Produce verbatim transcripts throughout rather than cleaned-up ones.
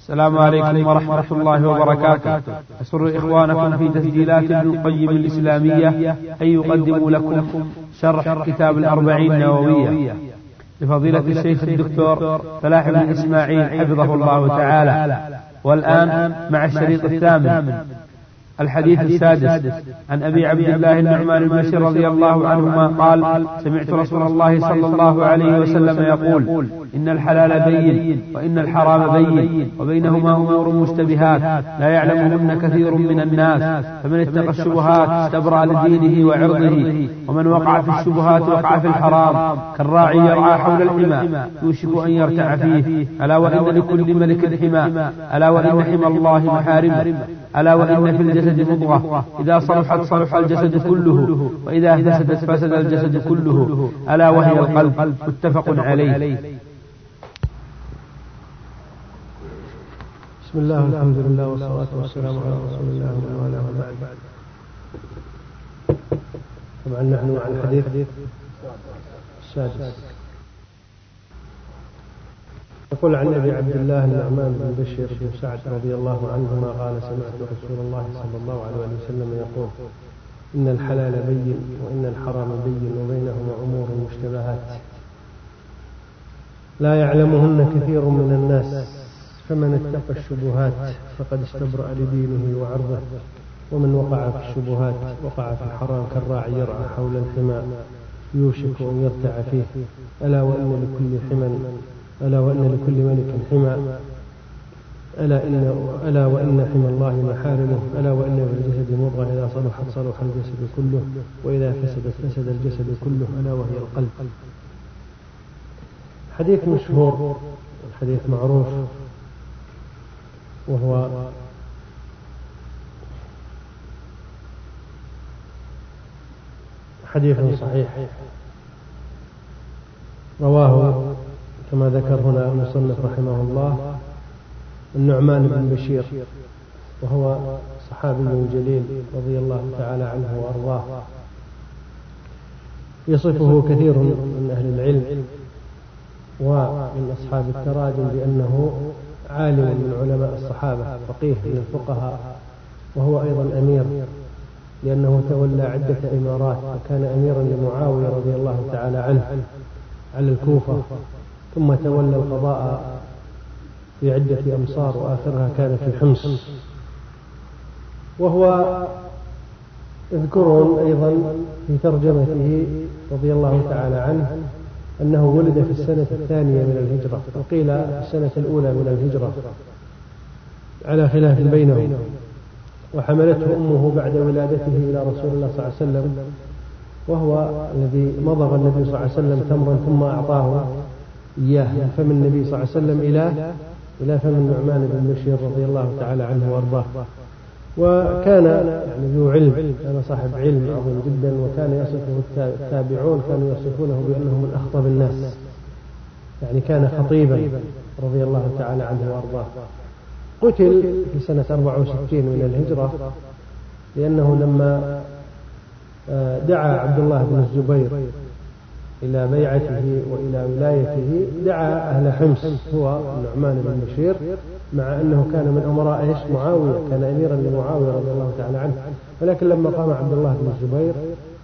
السلام عليكم ورحمة الله وبركاته. أسر إخوانكم في تسجيلات ابن القيم الإسلامية أن يقدموا لكم شرح كتاب الأربعين النووية لفضيلة الشيخ الدكتور فلاح بن إسماعيل حفظه الله تعالى. والآن مع الشريط الثامن الحديث السادس عن أبي عبد الله النعمان بن بشير رضي الله عنهما قال: سمعت رسول الله صلى الله عليه وسلم يقول: إن الحلال بين وإن الحرام بين وبينهما أمور مشتبهات لا يعلمهن كثير من الناس، فمن اتقى الشبهات استبرأ لدينه وعرضه، ومن وقع في الشبهات وقع في الحرام كالراعي يرعى حول الحمى يوشك أن يرتع فيه. ألا وإن لكل ملك حمى، ألا وإن حمى الله محارمه، ألا وإن في الجسد مضغة إذا صلحت صلح الجسد كله وإذا فسدت فسد الجسد كله، ألا وهي القلب. متفق عليه. بسم الله والحمد لله والصلاة والسلام على رسول الله وعلى آله وصحبه. طبعا نحن عن الحديث السادس. يقول عن أبي عبد الله النعمان بن بشير بن سعد رضي الله عنهما قال: سمعت رسول الله صلى الله عليه وسلم يقول: إن الحلال بين وإن الحرام بين وبينهما أمور مشتبهات لا يعلمهن كثير من الناس، فمن اتقى الشبهات فقد استبرأ لدينه وعرضه، ومن وقع في الشبهات وقع في الحرام كالراعي يرعى حول الحمى يوشك أن يرتع فيه. ألا وإن لكل حمى ألا وإن لكل ملك حمى، ألا, إن ألا وإن حمى الله محارمه، ألا وإن في الجسد مضغة إذا صلحت صلح الجسد كله وإذا فسدت فسد الجسد كله، ألا وهي القلب. حديث مشهور، الحديث معروف، وهو حديث صحيح رواه كما ذكر هنا المصنف رحمه الله النعمان بن بشير، وهو صحابي جليل رضي الله تعالى عنه وأرضاه. يصفه كثير من أهل العلم ومن أصحاب التراجم بأنه عالم من علماء الصحابة، فقيه من الفقهاء، وهو أيضا أمير لأنه تولى عدة إمارات، وكان أميرا لمعاوية رضي الله تعالى عنه على الكوفة، ثم تولى القضاء في عدة أمصار وآخرها كان في حمص. وهو يذكرون أيضا في ترجمته رضي الله تعالى عنه أنه ولد في السنة الثانية من الهجرة، وقيل في السنة الأولى من الهجرة على خلاف بينهم، وحملته أمه بعد ولادته إلى رسول الله صلى الله عليه وسلم، وهو الذي مضغ النبي صلى الله عليه وسلم تمرا ثم أعطاه إياه من فم النبي صلى الله عليه وسلم إلى إلى فم النعمان بن بشير رضي الله تعالى عنه وأرضاه. وكان يعني ذو علم، كان صاحب علم عظيم جدا، وكان يصفه التابعون كانوا يصفونه بأنه من أخطب الناس، يعني كان خطيبا رضي الله تعالى عنه وأرضاه. قتل في سنة أربعة وستين من الهجرة، لأنه لما دعا عبد الله بن الزبير إلى بيعته وإلى ولايته دعا أهل حمص هو النعمان بن بشير، مع أنه كان من أمراء إيش معاوية، كان أميرا لمعاوية رضي الله تعالى عنه، ولكن لما قام عبد الله بن الزبير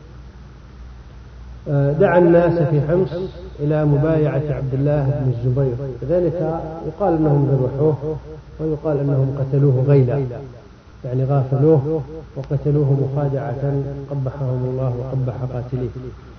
دعا الناس في حمص إلى مبايعة عبد الله بن الزبير، لذلك يقال أنهم ذبحوه ويقال أنهم قتلوه غيلا، يعني غافلوه وقتلوه مخادعة قبحهم الله وقبح قاتليه.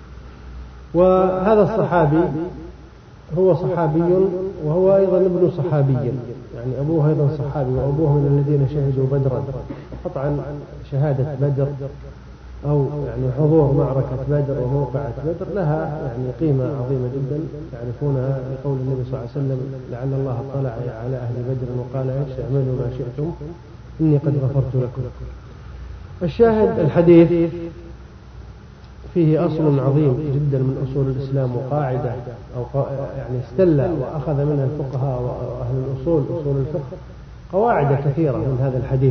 وهذا الصحابي هو صحابي وهو أيضا ابن صحابي، يعني أبوه أيضا صحابي، وأبوه من الذين شهدوا بدرا. قطعا شهادة بدر أو يعني حضور معركة بدر وموقعة بدر لها يعني قيمة عظيمة جدا تعرفونها لقول النبي صلى الله عليه وسلم: لعل الله اطلع على أهل بدر وقال: ايش اعملوا ما شئتم إني قد غفرت لكم. الشاهد الحديث فيه أصل عظيم جدا من أصول الإسلام، وقاعدة أو يعني استل وأخذ منها الفقهاء وأهل الأصول أصول الفقه قواعد كثيرة من هذا الحديث.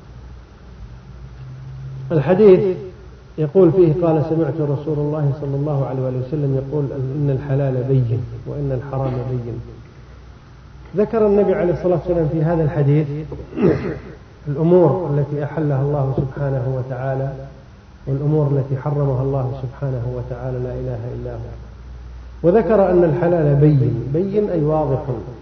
الحديث يقول فيه: قال: سمعت رسول الله صلى الله عليه وسلم يقول: إن الحلال بين وإن الحرام بين ذكر النبي عليه الصلاة والسلام في هذا الحديث الأمور التي أحلها الله سبحانه وتعالى والأمور التي حرمها الله سبحانه وتعالى لا إله إلا هو، وذكر أن الحلال بين بين أي واضح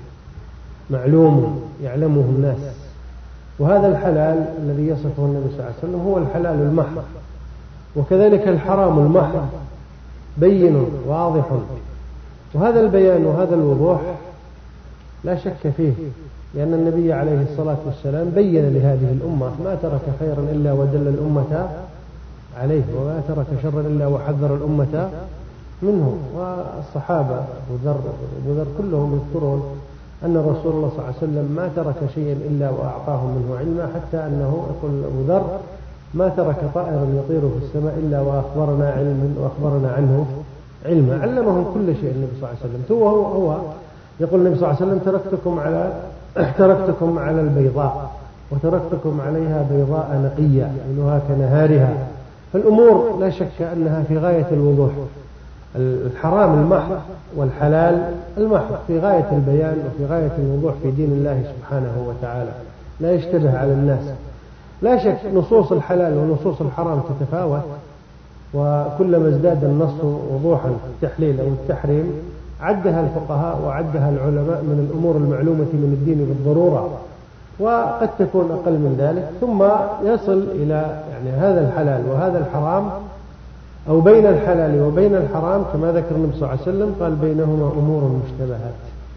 معلوم يعلمه الناس، وهذا الحلال الذي يصفه النبي صلى الله عليه وسلم هو الحلال المحض، وكذلك الحرام المحض بين واضح، وهذا البيان وهذا الوضوح لا شك فيه، لأن النبي عليه الصلاة والسلام بين لهذه الأمة ما ترك خيرا إلا ودل الأمة عليه، وما ترك شرا إلا وحذر الأمة منه. والصحابة أبو ذر كلهم يذكرون أن رسول الله صلى الله عليه وسلم ما ترك شيئا إلا وأعطاهم منه علما، حتى أنه يقول أبو ذر ما ترك طائرا يطير في السماء إلا وأخبرنا علما وأخبرنا عنه علما، علمهم كل شيء النبي صلى الله عليه وسلم. هو هو يقول النبي صلى الله عليه وسلم تركتكم على تركتكم على البيضاء وتركتكم عليها بيضاء نقية ليلها كنهارها، فالأمور لا شك أنها في غاية الوضوح، الحرام المحض والحلال المحض في غاية البيان وفي غاية الوضوح في دين الله سبحانه وتعالى، لا يشتبه على الناس. لا شك نصوص الحلال ونصوص الحرام تتفاوت، وكلما ازداد النص وضوحا في التحليل أو التحريم عدها الفقهاء وعدها العلماء من الأمور المعلومة من الدين بالضرورة، وقد تكون أقل من ذلك، ثم يصل إلى يعني هذا الحلال وهذا الحرام، أو بين الحلال وبين الحرام كما ذكر النبي صلى الله عليه وسلم قال بينهما أمور مشتبهات.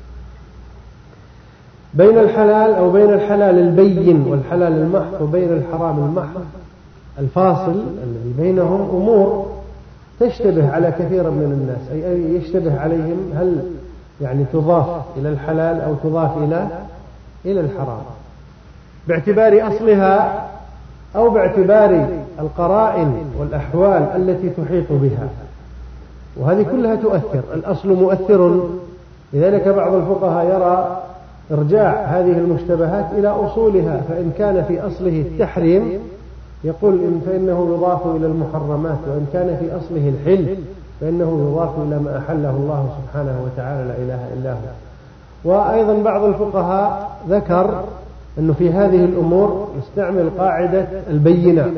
بين الحلال أو بين الحلال البين والحلال المحض وبين الحرام المحض الفاصل الذي بينهم أمور تشتبه على كثير من الناس، أي يشتبه عليهم هل يعني تضاف إلى الحلال أو تضاف إلى إلى الحرام باعتبار أصلها أو باعتبار القرائن والأحوال التي تحيط بها، وهذه كلها تؤثر. الأصل مؤثر، لذلك بعض الفقهاء يرى إرجاع هذه المشتبهات إلى أصولها، فإن كان في أصله التحريم يقول إن فإنه يضاف إلى المحرمات، وإن كان في أصله الحل فإنه يضاف إلى ما أحله الله سبحانه وتعالى لا إله إلا هو. وأيضا بعض الفقهاء ذكر أنه في هذه الأمور يستعمل قاعدة البينة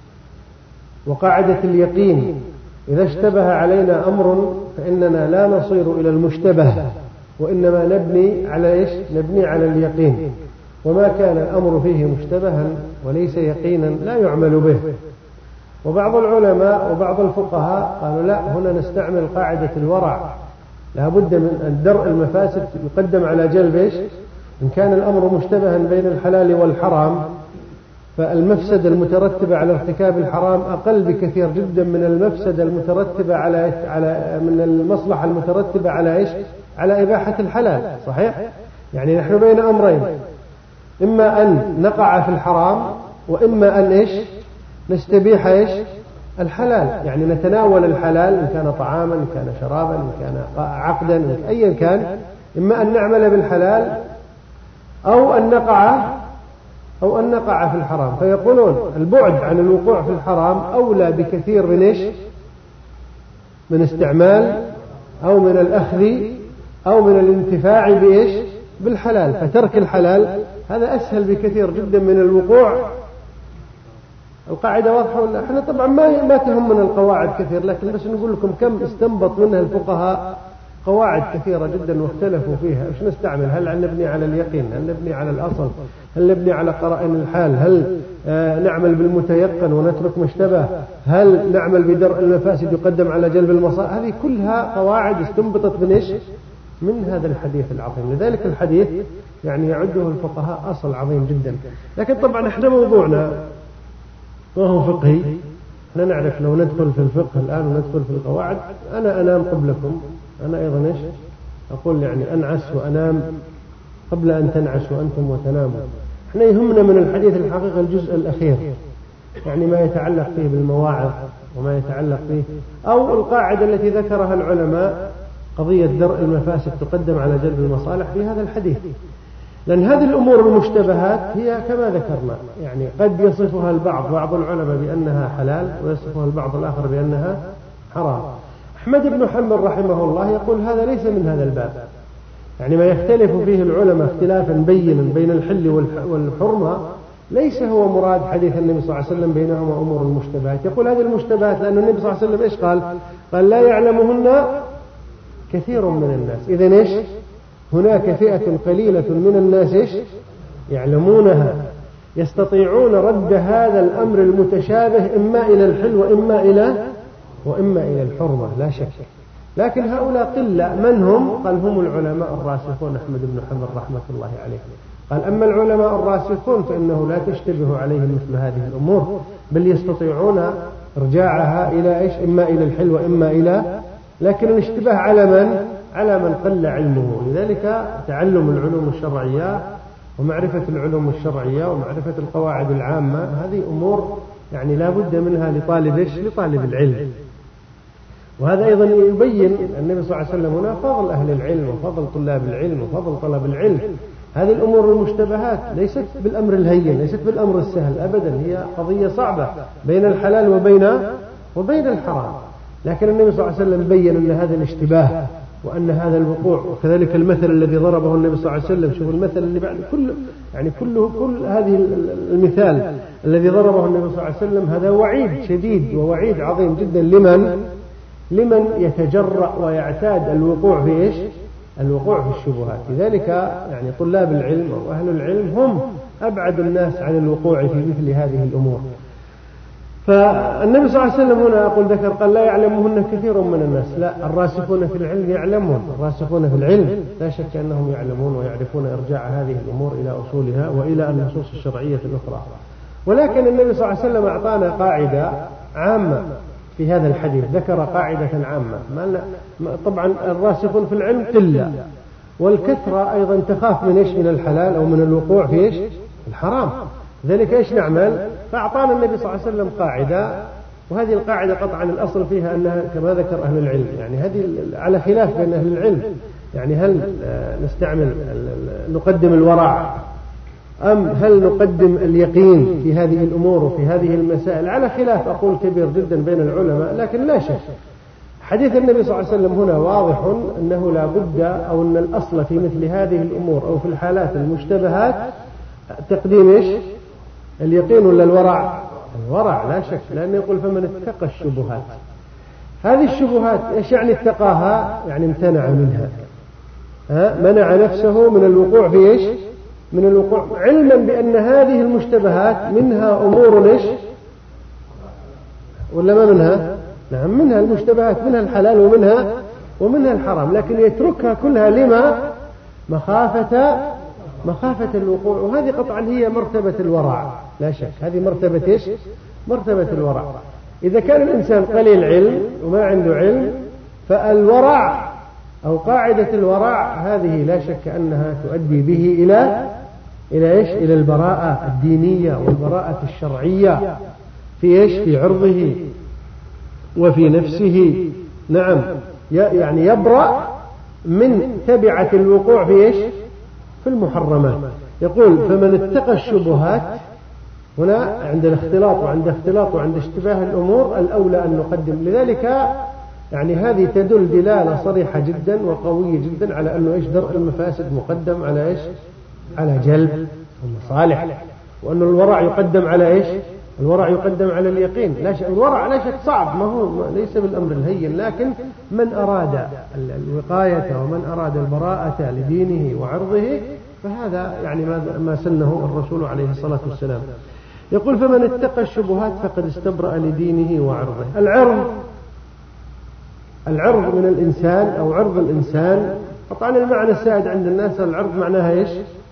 وقاعدة اليقين، إذا اشتبه علينا أمر فإننا لا نصير إلى المشتبه، وإنما نبني على إيش؟ نبني على اليقين، وما كان الأمر فيه مشتبها وليس يقينا لا يعمل به. وبعض العلماء وبعض الفقهاء قالوا لا، هنا نستعمل قاعدة الورع، لا بد من درء المفاسد يقدم على جلب إيش؟ إن كان الأمر مشتبها بين الحلال والحرام فالمفسدة المترتبة على ارتكاب الحرام أقل بكثير جدا من المفسدة المترتبة على على من المصلحة المترتبة على إيش؟ على إباحة الحلال. صحيح؟ يعني نحن بين أمرين، إما أن نقع في الحرام وإما أن إيش؟ نستبيح إيش؟ الحلال، يعني نتناول الحلال إن كان طعاما إن كان شرابا إن كان عقدا أيا كان، إما أن نعمل بالحلال أو أن نقع أو أن نقع في الحرام. فيقولون البعد عن الوقوع في الحرام أولى بكثير من إيش؟ من استعمال أو من الأخذ أو من الانتفاع بإيش؟ بالحلال. فترك الحلال هذا أسهل بكثير جدا من الوقوع. القاعدة واضحة ولا؟ احنا طبعا ما ما تهمنا القواعد كثير، لكن بس نقول لكم كم استنبط منها الفقهاء قواعد كثيرة جدا واختلفوا فيها. ايش نستعمل؟ هل نبني على اليقين؟ هل نبني على الأصل؟ هل نبني على قرائن الحال؟ هل آه نعمل بالمتيقن ونترك مشتبه؟ هل نعمل بدرء المفاسد يقدم على جلب المصالح؟ هذه كلها قواعد استنبطت من ايش؟ من هذا الحديث العظيم. لذلك الحديث يعني يعده الفقهاء أصل عظيم جدا. لكن طبعا احنا موضوعنا ما هو فقهي، احنا نعرف لو ندخل في الفقه الآن وندخل في القواعد أنا أنام قبلكم، أنا أيضا إيش أقول يعني أنعس وأنام قبل أن تنعسوا أنتم وتناموا. احنا يهمنا من الحديث الحقيقة الجزء الأخير، يعني ما يتعلق فيه بالمواعظ وما يتعلق فيه أو القاعدة التي ذكرها العلماء قضية درء المفاسد تقدم على جلب المصالح في هذا الحديث. لأن هذه الأمور المشتبهات هي كما ذكرنا، يعني قد يصفها البعض بعض العلماء بأنها حلال ويصفها البعض الآخر بأنها حرام. أحمد بن حنبل رحمه الله يقول هذا ليس من هذا الباب، يعني ما يختلف فيه العلماء اختلافا بينا بين الحل والحرمة ليس هو مراد حديث النبي صلى الله عليه وسلم بينهما أمور المشتبهات. يقول هذه المشتبهات لأن النبي صلى الله عليه وسلم إيش قال؟ قال لا يعلمهن كثير من الناس. إذن إيش؟ هناك فئة قليلة من الناس إيش؟ يعلمونها، يستطيعون رد هذا الأمر المتشابه إما إلى الحل وإما إلى وإما إلى الحرمة لا شك. لكن هؤلاء قلة. من هم؟ قال هم العلماء الراسخون. أحمد بن حنبل رحمة الله عليه قال أما العلماء الراسخون فإنه لا تشتبه عليهم مثل هذه الأمور، بل يستطيعون إرجاعها إلى إيش؟ إما إلى الحل وإما إلى، لكن الاشتباه على من؟ على من قل علمه. لذلك تعلم العلوم الشرعية ومعرفة العلوم الشرعية ومعرفة القواعد العامة هذه أمور يعني لا بد منها لطالب إيش؟ لطالب العلم. وهذا أيضا يبين النبي صلى الله عليه وسلم هنا فضل أهل العلم وفضل طلاب العلم وفضل طلب العلم. هذه الأمور المشتبهات ليست بالأمر الهين، ليست بالأمر السهل أبدا، هي قضية صعبة بين الحلال وبين وبين الحرام. لكن النبي صلى الله عليه وسلم بين أن هذا الاشتباه وأن هذا الوقوع، وكذلك المثل الذي ضربه النبي صلى الله عليه وسلم. شوفوا المثل اللي بعد كل يعني كله كل هذه المثال الذي ضربه النبي صلى الله عليه وسلم هذا وعيد شديد ووعيد عظيم جدا لمن لمن يتجرأ ويعتاد الوقوع في إيش؟ الوقوع في الشبهات. لذلك يعني طلاب العلم وأهل العلم هم أبعد الناس عن الوقوع في مثل هذه الأمور. فالنبي صلى الله عليه وسلم هنا أقول ذكر قال لا يعلمهن كثير من الناس. لا، الراسخون في العلم يعلمون، الراسخون في العلم لا شك أنهم يعلمون ويعرفون إرجاع هذه الأمور إلى أصولها وإلى النصوص الشرعية الأخرى. ولكن النبي صلى الله عليه وسلم أعطانا قاعدة عامة في هذا الحديث، ذكر قاعدة عامة. طبعا الراسخون في العلم قلة، والكثرة أيضا تخاف من إيش؟ من الحلال أو من الوقوع في إيش؟ الحرام. ذلك إيش نعمل؟ فأعطانا النبي صلى الله عليه وسلم قاعدة، وهذه القاعدة قطعا الأصل فيها أنها كما ذكر أهل العلم، يعني هذه على خلاف بين أهل العلم، يعني هل نستعمل نقدم الورع أم هل نقدم اليقين في هذه الأمور وفي هذه المسائل؟ على خلاف أقول كبير جدا بين العلماء. لكن لا شك حديث النبي صلى الله عليه وسلم هنا واضح أنه لا بد أو أن الأصل في مثل هذه الأمور أو في الحالات المشتبهات تقديم إيش؟ اليقين ولا الورع؟ الورع لا شك، لأنه يقول فمن اتقى الشبهات. هذه الشبهات إيش يعني اتقاها؟ يعني امتنع منها، ها؟ منع نفسه من الوقوع في إيش؟ من الوقوع، علما بأن هذه المشتبهات منها أمور إيش؟ ولا ما منها؟ نعم منها المشتبهات، منها الحلال ومنها ومنها الحرام، لكن يتركها كلها لما؟ مخافة مخافة الوقوع. وهذه قطعا هي مرتبة الورع لا شك، هذه مرتبة إيش؟ مرتبة الورع. إذا كان الإنسان قليل علم وما عنده علم فالورع أو قاعدة الورع هذه لا شك أنها تؤدي به إلى إلى إيش؟ إلى البراءة الدينية والبراءة الشرعية في إيش؟ في عرضه وفي نفسه. نعم، يعني يبرأ من تبعة الوقوع في إيش؟ في المحرمات. يقول فمن اتقى الشبهات، هنا عند الاختلاط وعند اختلاط وعند اشتباه الأمور الأولى أن نقدم. لذلك يعني هذه تدل دلالة صريحة جدا وقوية جدا على أنه إيش؟ درء المفاسد مقدم على إيش؟ على جلب المصالح، وأن الورع يقدم على إيش؟ الورع يقدم على اليقين. لا شك الورع لا شك صعب، ما هو ليس بالأمر الهين، لكن من أراد الوقاية ومن أراد البراءة لدينه وعرضه فهذا يعني ما سنه الرسول عليه الصلاة والسلام. يقول فمن اتقى الشبهات فقد استبرأ لدينه وعرضه. العرض العرض من الإنسان أو عرض الإنسان، طبعا المعنى السائد عند الناس العرض معناها إيش؟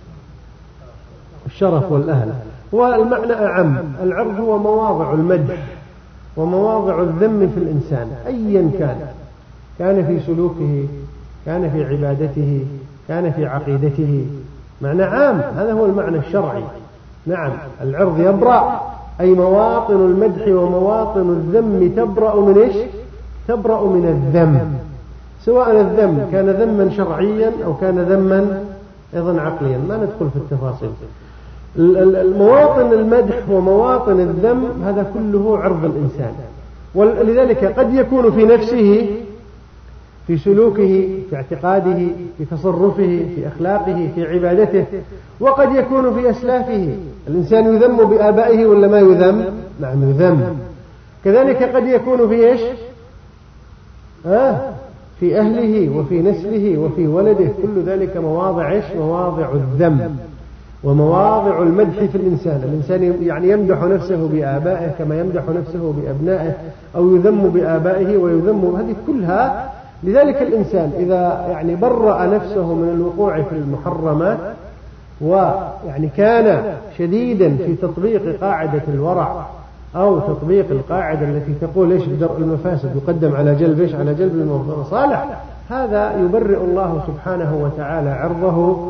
الشرف والأهل. والمعنى أعم، العرض هو مواضع المدح ومواضع الذم في الإنسان أيا كان، كان في سلوكه، كان في عبادته، كان في عقيدته، معنى عام، هذا هو المعنى الشرعي. نعم، العرض يبرأ أي مواطن المدح ومواطن الذم تبرأ من إيش؟ تبرأ من الذم، سواء الذم كان ذما شرعيا أو كان ذما أيضا عقليا، ما ندخل في التفاصيل. المواطن المدح ومواطن الذم هذا كله عرض الإنسان، ولذلك قد يكون في نفسه في سلوكه، في اعتقاده، في تصرفه، في أخلاقه، في عبادته، وقد يكون في أسلافه. الإنسان يذم بآبائه ولا ما يذم؟ نعم يذم. كذلك قد يكون في إيش؟ آه في أهله وفي نسله وفي ولده، كل ذلك مواضع إيش؟ مواضع الذم ومواضع المدح في الإنسان. الإنسان يعني يمدح نفسه بآبائه كما يمدح نفسه بأبنائه، أو يذم بآبائه ويذم، هذه كلها. لذلك الإنسان إذا يعني برأ نفسه من الوقوع في المحرمات، ويعني كان شديدا في تطبيق قاعدة الورع أو تطبيق القاعدة التي تقول إيش؟ بدرء المفاسد يقدم على جلب إيش؟ على جلب المصالح، هذا يبرئ الله سبحانه وتعالى عرضه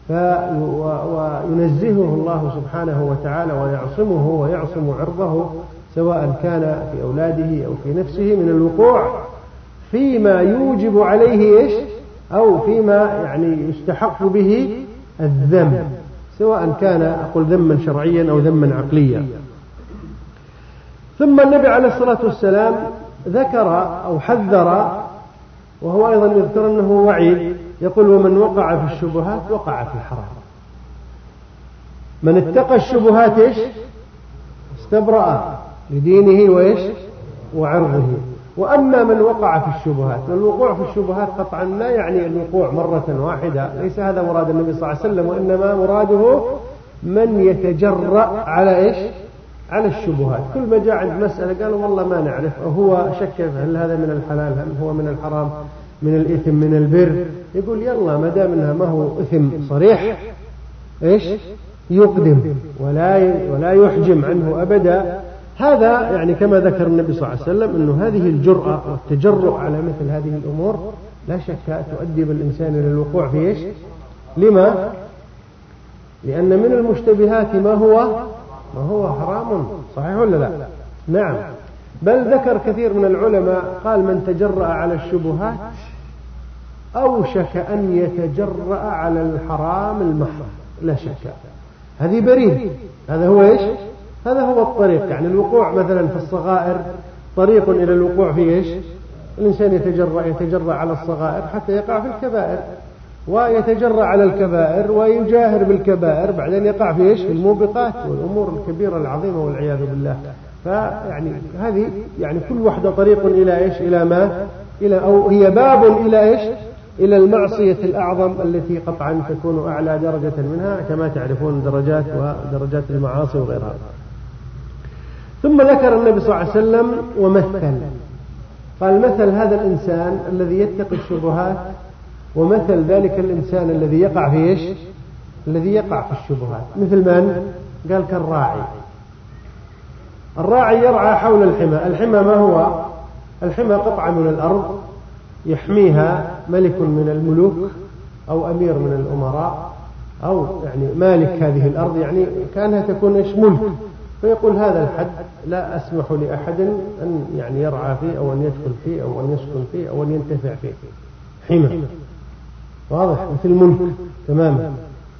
وينزهه الله سبحانه وتعالى ويعصمه ويعصم عرضه، سواء كان في أولاده أو في نفسه، من الوقوع فيما يوجب عليه إيش؟ أو فيما يعني يستحق به الذم، سواء كان أقول ذما شرعيا أو ذما عقليا. ثم النبي عليه الصلاة والسلام ذكر أو حذر، وهو أيضا يذكر أنه وعيد، يقول: ومن وقع في الشبهات وقع في الحرام. من اتقى الشبهات إيش؟ استبرأ لدينه وإيش؟ وعرضه. وأما من وقع في الشبهات، والوقوع في الشبهات قطعا لا يعني الوقوع مرة واحدة، ليس هذا مراد النبي صلى الله عليه وسلم، وإنما مراده من يتجرأ على إيش؟ على الشبهات. كل ما جاء عند مسألة قالوا والله ما نعرف، هو شك هل هذا من الحلال، هل هو من الحرام، من الإثم، من البر، يقول يلا ما دام انها ما هو إثم صريح إيش؟ يقدم ولا ولا يحجم عنه أبدا. هذا يعني كما ذكر النبي صلى الله عليه وسلم أنه هذه الجرأة والتجرؤ على مثل هذه الأمور لا شك تؤدي بالإنسان إلى الوقوع في إيش؟ لما؟ لأن من المشتبهات ما هو ما هو حرام، صحيح ولا لا؟ نعم. بل ذكر كثير من العلماء قال: من تجرأ على الشبهات أوشك أن يتجرأ على الحرام المحض، لا شك. هذه بريد، هذا هو إيش؟ هذا هو الطريق. يعني الوقوع مثلا في الصغائر طريق إلى الوقوع في إيش؟ الإنسان يتجرأ يتجرأ على الصغائر حتى يقع في الكبائر، ويتجرأ على الكبائر ويجاهر بالكبائر، بعدين يقع في إيش؟ في الموبقات والأمور الكبيرة العظيمة والعياذ بالله. فيعني هذه يعني كل واحدة طريق إلى إيش؟ إلى ما إلى أو هي باب إلى إيش؟ إلى المعصية الأعظم التي قطعا تكون أعلى درجة منها، كما تعرفون درجات ودرجات المعاصي وغيرها. ثم ذكر النبي صلى الله عليه وسلم ومثل، قال: مثل هذا الإنسان الذي يتقي الشبهات ومثل ذلك الإنسان الذي يقع في إيش؟ الذي يقع في الشبهات. مثل من؟ قال: كالراعي. الراعي يرعى حول الحمى. الحمى ما هو؟ الحمى قطعة من الأرض يحميها ملك من الملوك أو أمير من الأمراء أو يعني مالك هذه الأرض، يعني كانها تكون إيش؟ ملك. فيقول هذا الحد لا أسمح لأحد أن يعني يرعى فيه أو أن يدخل فيه أو أن يسكن فيه أو أن ينتفع فيه. حمى واضح، مثل ملك تماما،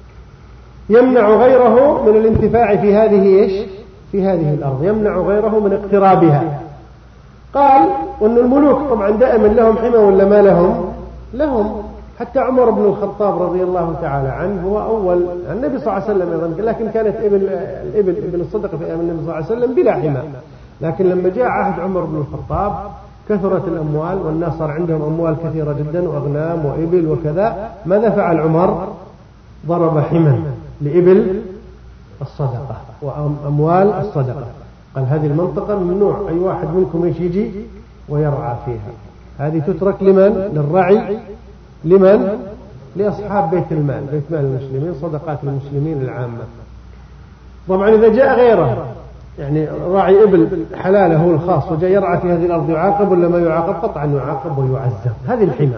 يمنع غيره من الانتفاع في هذه إيش؟ في هذه الأرض، يمنع غيره من اقترابها. قال وأن الملوك طبعا دائما لهم حمى ولا ما لهم؟ لهم. حتى عمر بن الخطاب رضي الله تعالى عنه هو أول النبي صلى الله عليه وسلم أيضا، لكن كانت إبل الإبل إبل الصدقة في أيام النبي صلى الله عليه وسلم بلا حمى، لكن لما جاء عهد عمر بن الخطاب كثرت الأموال والناس صار عندهم أموال كثيرة جدا وأغنام وإبل وكذا. ماذا فعل عمر؟ ضرب حمى لإبل الصدقة وأموال الصدقة، قال هذه المنطقة ممنوع أي واحد منكم ايش يجي ويرعى فيها، هذه تترك لمن؟ للرعي. لمن؟ لأصحاب بيت المال، بيت مال المسلمين، صدقات المسلمين العامة. طبعا إذا جاء غيره يعني راعي إبل حلاله هو الخاص وجاء يرعى في هذه الأرض يعاقب ولا ما يعاقب؟ قطعا يعاقب ويعذب. هذه الحمى.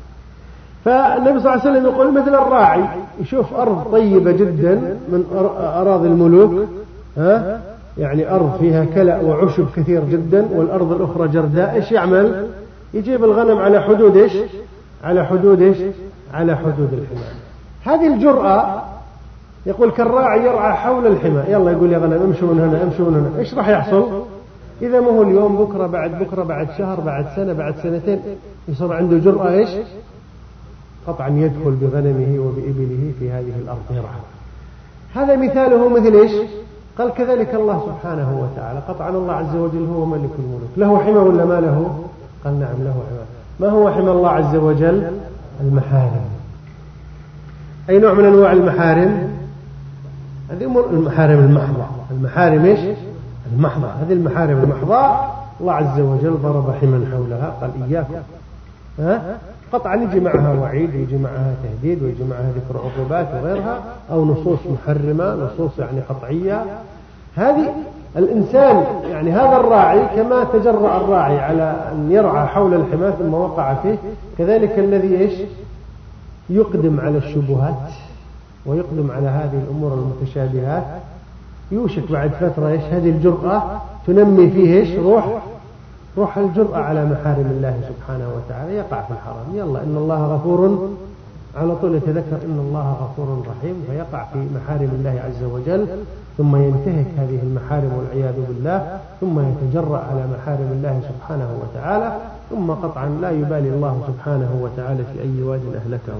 فالنبي صلى الله عليه وسلم يقول مثل الراعي يشوف أرض طيبة جدا من أراضي الملوك، ها يعني أرض فيها كلأ وعشب كثير جدا والأرض الأخرى جرداء، إيش يعمل؟ يجيب الغنم على حدود إيش؟ على حدود إيش؟ على حدود الحمى. هذه الجرأة يقول كالراعي يرعى حول الحمى، يلا يقول يا غنم امشوا من هنا امشوا من هنا، إيش راح يحصل؟ إذا ما هو اليوم بكرة بعد بكرة بعد شهر بعد سنة بعد سنتين يصير عنده جرأة إيش قطعا يدخل بغنمه وبإبله في هذه الأرض يرعى. هذا مثاله مثل إيش قال كذلك الله سبحانه وتعالى قطعا الله عز وجل هو ملك الملوك. له حمى ولا ما له؟ قال نعم له حمى. ما هو حمى الله عز وجل؟ المحارم. أي نوع من أنواع المحارم؟ هذه المحارم المحضة. المحارم إيش المحضة. هذه المحارم المحضة الله عز وجل ضرب حمى حولها قال إياكم. ها؟ قطعا يجي معها وعيد ويجي معها تهديد ويجي معها ذكر عقوبات وغيرها أو نصوص محرمة نصوص يعني قطعية. هذه الإنسان يعني هذا الراعي كما تجرأ الراعي على أن يرعى حول الحمى ثم وقع فيه كذلك الذي إيش يقدم على الشبهات ويقدم على هذه الأمور المتشابهات يوشك بعد فترة إيش هذه الجرأة تنمي فيه إيش روح روح الجرأة على محارم الله سبحانه وتعالى يقع في الحرام. يلا إن الله غفور على طول يتذكر إن الله غفور رحيم فيقع في محارم الله عز وجل ثم ينتهك هذه المحارم والعياذ بالله ثم يتجرأ على محارم الله سبحانه وتعالى ثم قطعا لا يبالي الله سبحانه وتعالى في أي واد أهلكه.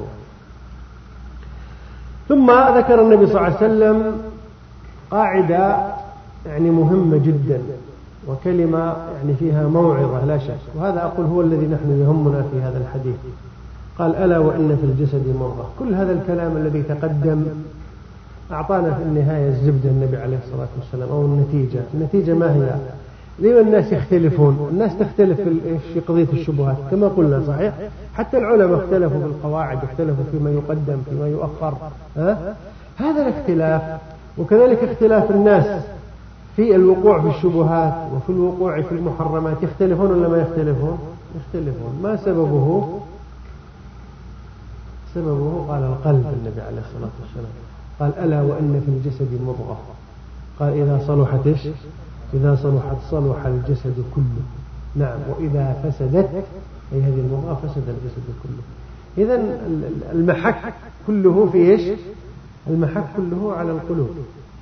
ثم ذكر النبي صلى الله عليه وسلم قاعدة يعني مهمة جدا وكلمة يعني فيها موعظة لا شك وهذا أقول هو الذي نحن يهمنا في هذا الحديث. قال ألا وإن في الجسد مضغة. كل هذا الكلام الذي تقدم أعطانا في النهاية الزبدة النبي عليه الصلاة والسلام أو النتيجة. النتيجة ما هي؟ لما الناس يختلفون؟ الناس تختلف في قضية الشبهات كما قلنا صحيح. حتى العلماء اختلفوا في القواعد اختلفوا فيما يقدم فيما يؤخر. ها؟ هذا الاختلاف وكذلك اختلاف الناس في الوقوع في الشبهات وفي الوقوع في المحرمات يختلفون ولا ما يختلفون؟ يختلفون. ما سببه؟ سببه قال القلب. النبي عليه الصلاة والسلام قال ألا وإن في الجسد مضغة. قال إذا صلحت إيش؟ إذا صلحت صلح الجسد كله. نعم وإذا فسدت أي هذه المضغة فسد الجسد كله. إذن المحك كله في إيش؟ المحك كله على القلوب.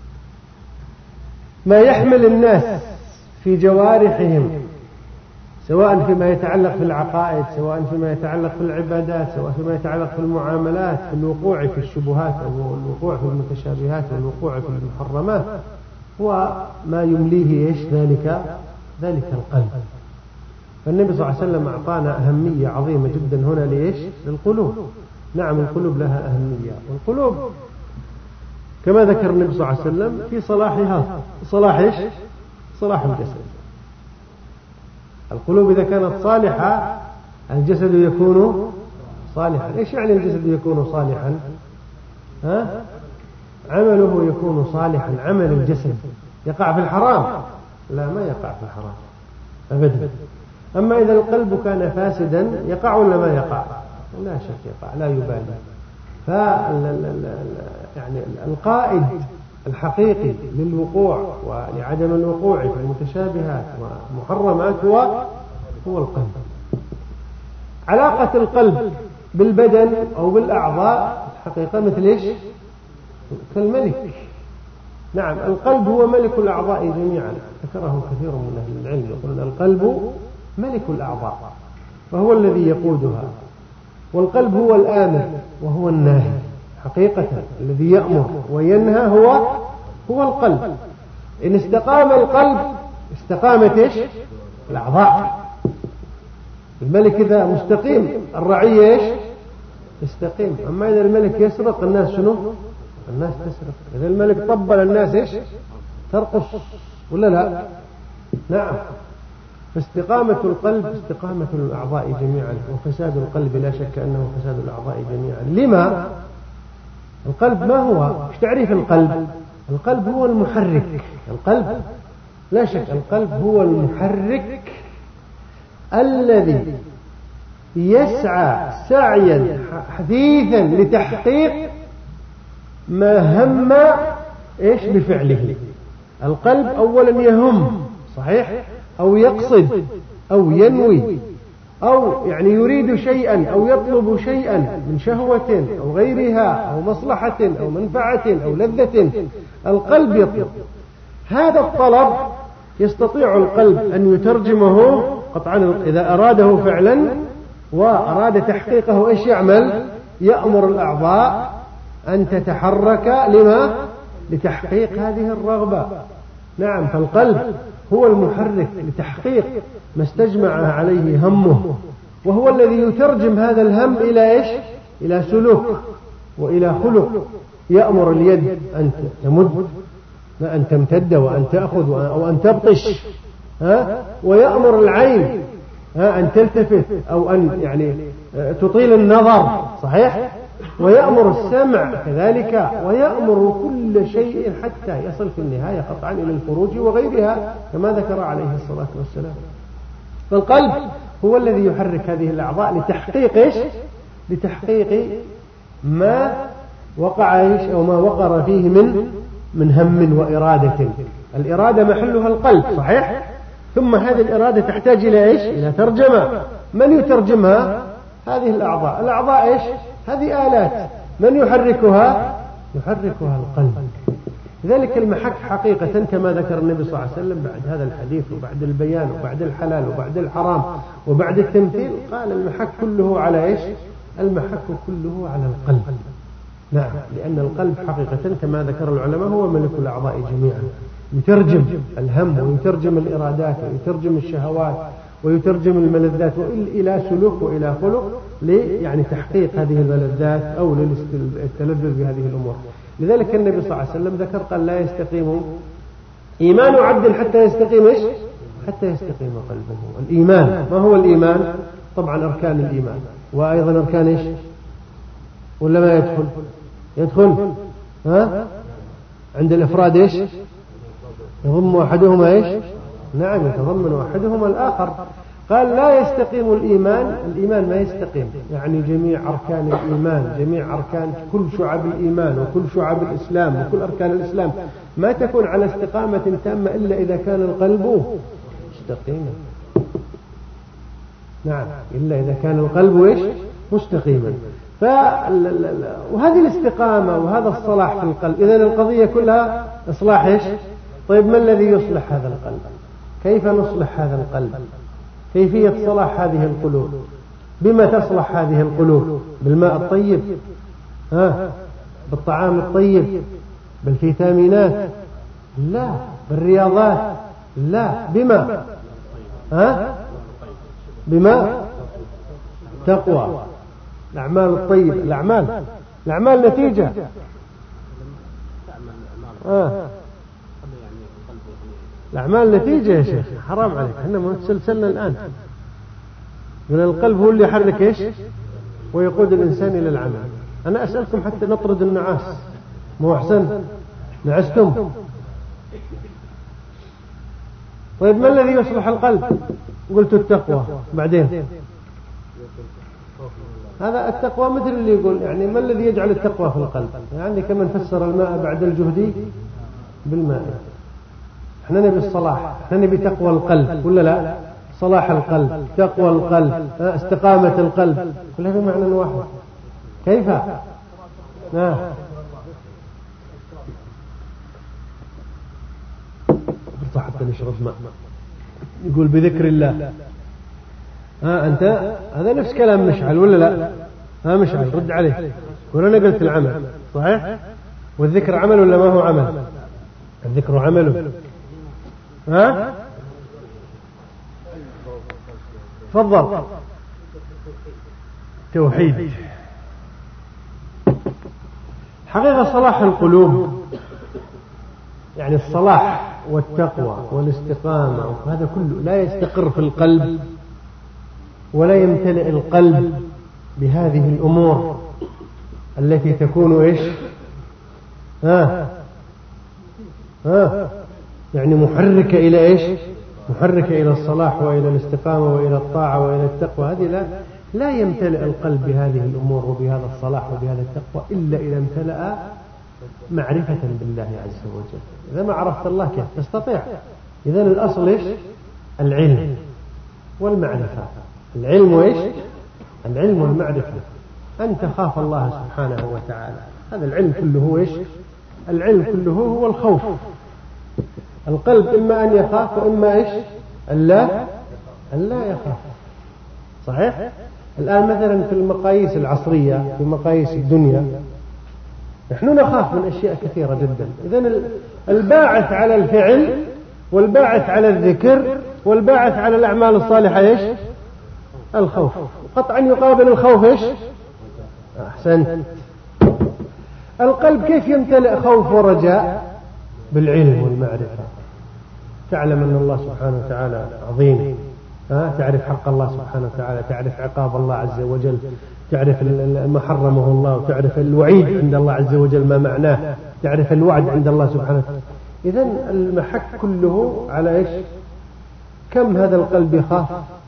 ما يحمل الناس في جوارحهم سواء فيما يتعلق في العقائد سواء فيما يتعلق في العبادات سواء فيما يتعلق في المعاملات في الوقوع في الشبهات أو الوقوع في المتشابهات والوقوع في المحرمات هو ما يمليه إيش ذلك ذلك القلب. فالنبي صلى الله عليه وسلم أعطانا أهمية عظيمة جدا هنا ليش؟ للقلوب. نعم القلوب لها أهمية والقلوب كما ذكر النبي صلى الله عليه وسلم في صلاحها صلاح إيش؟ صلاح الجسد. القلوب إذا كانت صالحة الجسد يكون صالحا. إيش يعني الجسد يكون صالحا؟ ها؟ عمله يكون صالحا. عمل الجسد يقع في الحرام؟ لا ما يقع في الحرام أبدا. أما إذا القلب كان فاسدا يقع ولا ما يقع؟ لا شك يقع لا يبالي. ف يعني القائد الحقيقي للوقوع ولعدم الوقوع في المتشابهات والمحرمات هو هو القلب. علاقة القلب بالبدن أو بالأعضاء حقيقة مثل إيش؟ كالملك. نعم القلب هو ملك الأعضاء جميعا. ذكره كثير من أهل العلم يقولون القلب ملك الأعضاء وهو الذي يقودها. والقلب هو الآمر وهو الناهي حقيقة. الذي يأمر وينهى هو هو القلب. إن استقام القلب استقامت إيش؟ الأعضاء. الملك إذا مستقيم الرعية إيش؟ استقيم. أما إذا الملك يسرق الناس شنو؟ الناس تسرق. إذا الملك طبل الناس إيش؟ ترقص ولا لا؟ نعم. فاستقامة القلب استقامة الأعضاء جميعا وفساد القلب لا شك أنه فساد الأعضاء جميعا. لما؟ القلب ما هو؟ ايش تعريف القلب؟ القلب هو المحرك. القلب لا شك القلب هو المحرك الذي يسعى سعيا حثيثا لتحقيق ما هم ايش بفعله. القلب أولا يهم صحيح أو يقصد أو ينوي أو يعني يريد شيئا أو يطلب شيئا من شهوة أو غيرها أو مصلحة أو منفعة أو لذة. القلب يطلب هذا الطلب يستطيع القلب أن يترجمه قطعا إذا أراده فعلا وأراد تحقيقه. إيش يعمل؟ يأمر الأعضاء أن تتحرك لما؟ لتحقيق هذه الرغبة. نعم، فالقلب هو المحرك لتحقيق ما استجمع عليه همه، وهو الذي يترجم هذا الهم إلى إيش؟ إلى سلوك وإلى خلق. يأمر اليد أن تمد، أن تمتد وأن تأخذ أو أن تبطش، ها؟ ويأمر العين ها أن تلتفت أو أن يعني تطيل النظر، صحيح؟ ويأمر السمع كذلك، ويأمر كل شيء حتى يصل في النهاية قطعا إلى الفروج وغيرها كما ذكر عليه الصلاة والسلام. فالقلب هو الذي يحرك هذه الأعضاء لتحقيق إيش؟ لتحقيق ما وقع إيش أو ما وقر فيه من من هم وإرادة. الإرادة محلها القلب، صحيح؟ ثم هذه الإرادة تحتاج إلى إيش؟ إلى ترجمة. من يترجمها؟ هذه الأعضاء. الأعضاء إيش؟ هذه آلات. من يحركها؟ يحركها القلب. لذلك المحك حقيقة كما ذكر النبي صلى الله عليه وسلم بعد هذا الحديث وبعد البيان وبعد الحلال وبعد الحرام وبعد التمثيل، قال المحك كله على إيش؟ المحك كله على القلب. نعم، لأن القلب حقيقة كما ذكر العلماء هو ملك الأعضاء جميعا، يترجم الهم ويترجم الإرادات ويترجم الشهوات ويترجم الملذات إلى سلوك وإلى خلق، يعني تحقيق هذه الملذات أو للتلذذ بهذه الأمور. لذلك النبي صلى الله عليه وسلم ذكر قال لا يستقيم إيمان عبد حتى يستقيم إيش؟ حتى يستقيم قلبه. الإيمان ما هو الإيمان؟ طبعا أركان الإيمان، وأيضا أركان إيش؟ ولا ما يدخل؟ يدخل ها؟ عند الإفراد إيش؟ يضم أحدهما إيش؟ نعم، يتضمن أحدهما الآخر. قال لا يستقيم الإيمان، الإيمان ما يستقيم، يعني جميع أركان الإيمان، جميع أركان كل شعب الإيمان وكل شعب الإسلام وكل أركان الإسلام ما تكون على استقامة تامة إلا إذا كان القلب مستقيما. نعم، إلا إذا كان القلب إيش؟ مستقيما. ف... وهذه الاستقامة وهذا الصلاح في القلب، إذن القضية كلها إصلاح إيش؟ طيب ما الذي يصلح هذا القلب؟ كيف نصلح هذا القلب؟ كيفية صلاح هذه القلوب؟ بما تصلح هذه القلوب؟ بالماء الطيب، ها؟ بالطعام الطيب، بالفيتامينات؟ لا. بالرياضات؟ لا. بما ها؟ بما تقوى، الأعمال الطيبة. الأعمال الأعمال نتيجة. آه. الأعمال نتيجة يا شيخ، حرام عليك، احنا متسلسلنا الآن. من القلب هو اللي يحرك إيش ويقود الإنسان إلى العمل. أنا أسألكم حتى نطرد النعاس، مو أحسن؟ نعستم. طيب ما الذي يصلح القلب؟ قلت التقوى. بعدين هذا التقوى مثل اللي يقول يعني ما الذي يجعل التقوى في القلب؟ يعني كمن فسر الماء بعد الجهد بالماء. احنا نبي الصلاح، احنا نبي تقوى القلب ولا لا؟ صلاح القلب، تقوى القلب، استقامة القلب، كل هذا معنى واحد. كيف؟ آه. برضه حتى نشرب ماء. يقول بذكر الله. ها أنت هذا نفس كلام مشعل ولا لا؟ ها مشعل رد عليه. وأنا قلت العمل صحيح؟ والذكر عمل ولا ما هو عمل؟ الذكر عمله. ها؟ تفضل. توحيد. حقيقة صلاح القلوب يعني الصلاح والتقوى والاستقامة وهذا كله لا يستقر في القلب ولا يمتلئ القلب بهذه الأمور التي تكون إيش؟ ها ها يعني محركة إلى إيش؟ محركة إلى الصلاح وإلى الاستقامة وإلى الطاعة وإلى التقوى. هذه لا لا يمتلئ القلب بهذه الأمور وبهذا الصلاح وبهذا التقوى إلا إذا امتلأ معرفة بالله عز وجل. إذا ما عرفت الله كيف تستطيع؟ إذن الأصل إيش؟ العلم والمعرفة. العلم وإيش؟ العلم والمعرفة، أن تخاف الله سبحانه وتعالى. هذا العلم كله إيش؟ العلم كله هو الخوف. القلب إما أن يخاف وإما إيش أن لا أن لا يخاف. صحيح؟ الآن مثلا في المقاييس العصرية، في مقاييس الدنيا، نحن نخاف من أشياء كثيرة جدا. إذن الباعث على الفعل والباعث على الذكر والباعث على الأعمال الصالحة إيش؟ الخوف. قطعا يقابل الخوف إيش؟ أحسنت. القلب كيف يمتلئ خوف ورجاء؟ بالعلم والمعرفة. تعلم أن الله سبحانه وتعالى عظيم، ها؟ تعرف حق الله سبحانه وتعالى، تعرف عقاب الله عز وجل، تعرف ما حرمه الله، وتعرف الوعيد عند الله عز وجل ما معناه، تعرف الوعد عند الله سبحانه وتعالى. إذن المحك كله على إيش؟ كم هذا القلب يخاف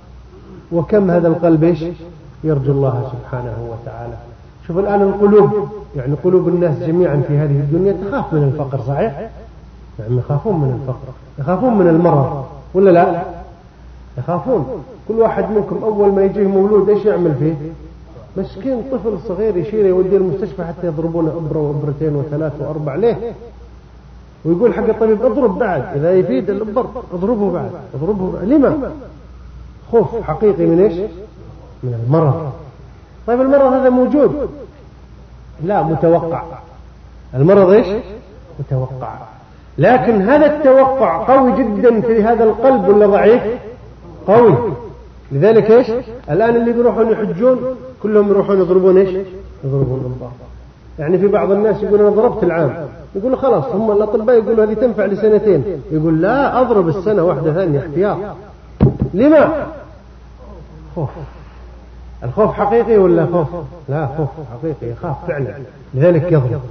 وكم هذا القلب إيش؟ يرجو الله سبحانه وتعالى. شوف الآن القلوب، يعني قلوب الناس جميعا في هذه الدنيا تخاف من الفقر. صحيح؟ يعني يخافون من الفقر، يخافون من المرض، ولا لا؟ يخافون. كل واحد منكم أول ما يجيه مولود إيش يعمل فيه؟ مسكين طفل صغير يشيله يوديه المستشفى حتى يضربونه إبرة وإبرتين وثلاث وأربع. ليه؟ ويقول حق الطبيب اضرب بعد، إذا يفيد الإبر اضربه بعد، اضربه بعد. لما؟ خوف حقيقي من إيش؟ من المرض. طيب المرض هذا موجود؟ لا، متوقع. المرض إيش؟ متوقع. لكن هذا التوقع قوي جدا في هذا القلب ولا ضعيف؟ قوي. لذلك إيش؟ الآن اللي بيروحون يحجون كلهم يروحون يضربون إيش؟ يضربون الإبر. يعني في بعض الناس يقول أنا ضربت العام، يقول خلاص، هم الأطباء يقولوا هذه تنفع لسنتين، يقول لا، أضرب السنة واحدة ثانية احتياط. لما؟ خوف. الخوف حقيقي ولا خوف؟ لا، خوف حقيقي، يخاف فعلا، لذلك يضرب.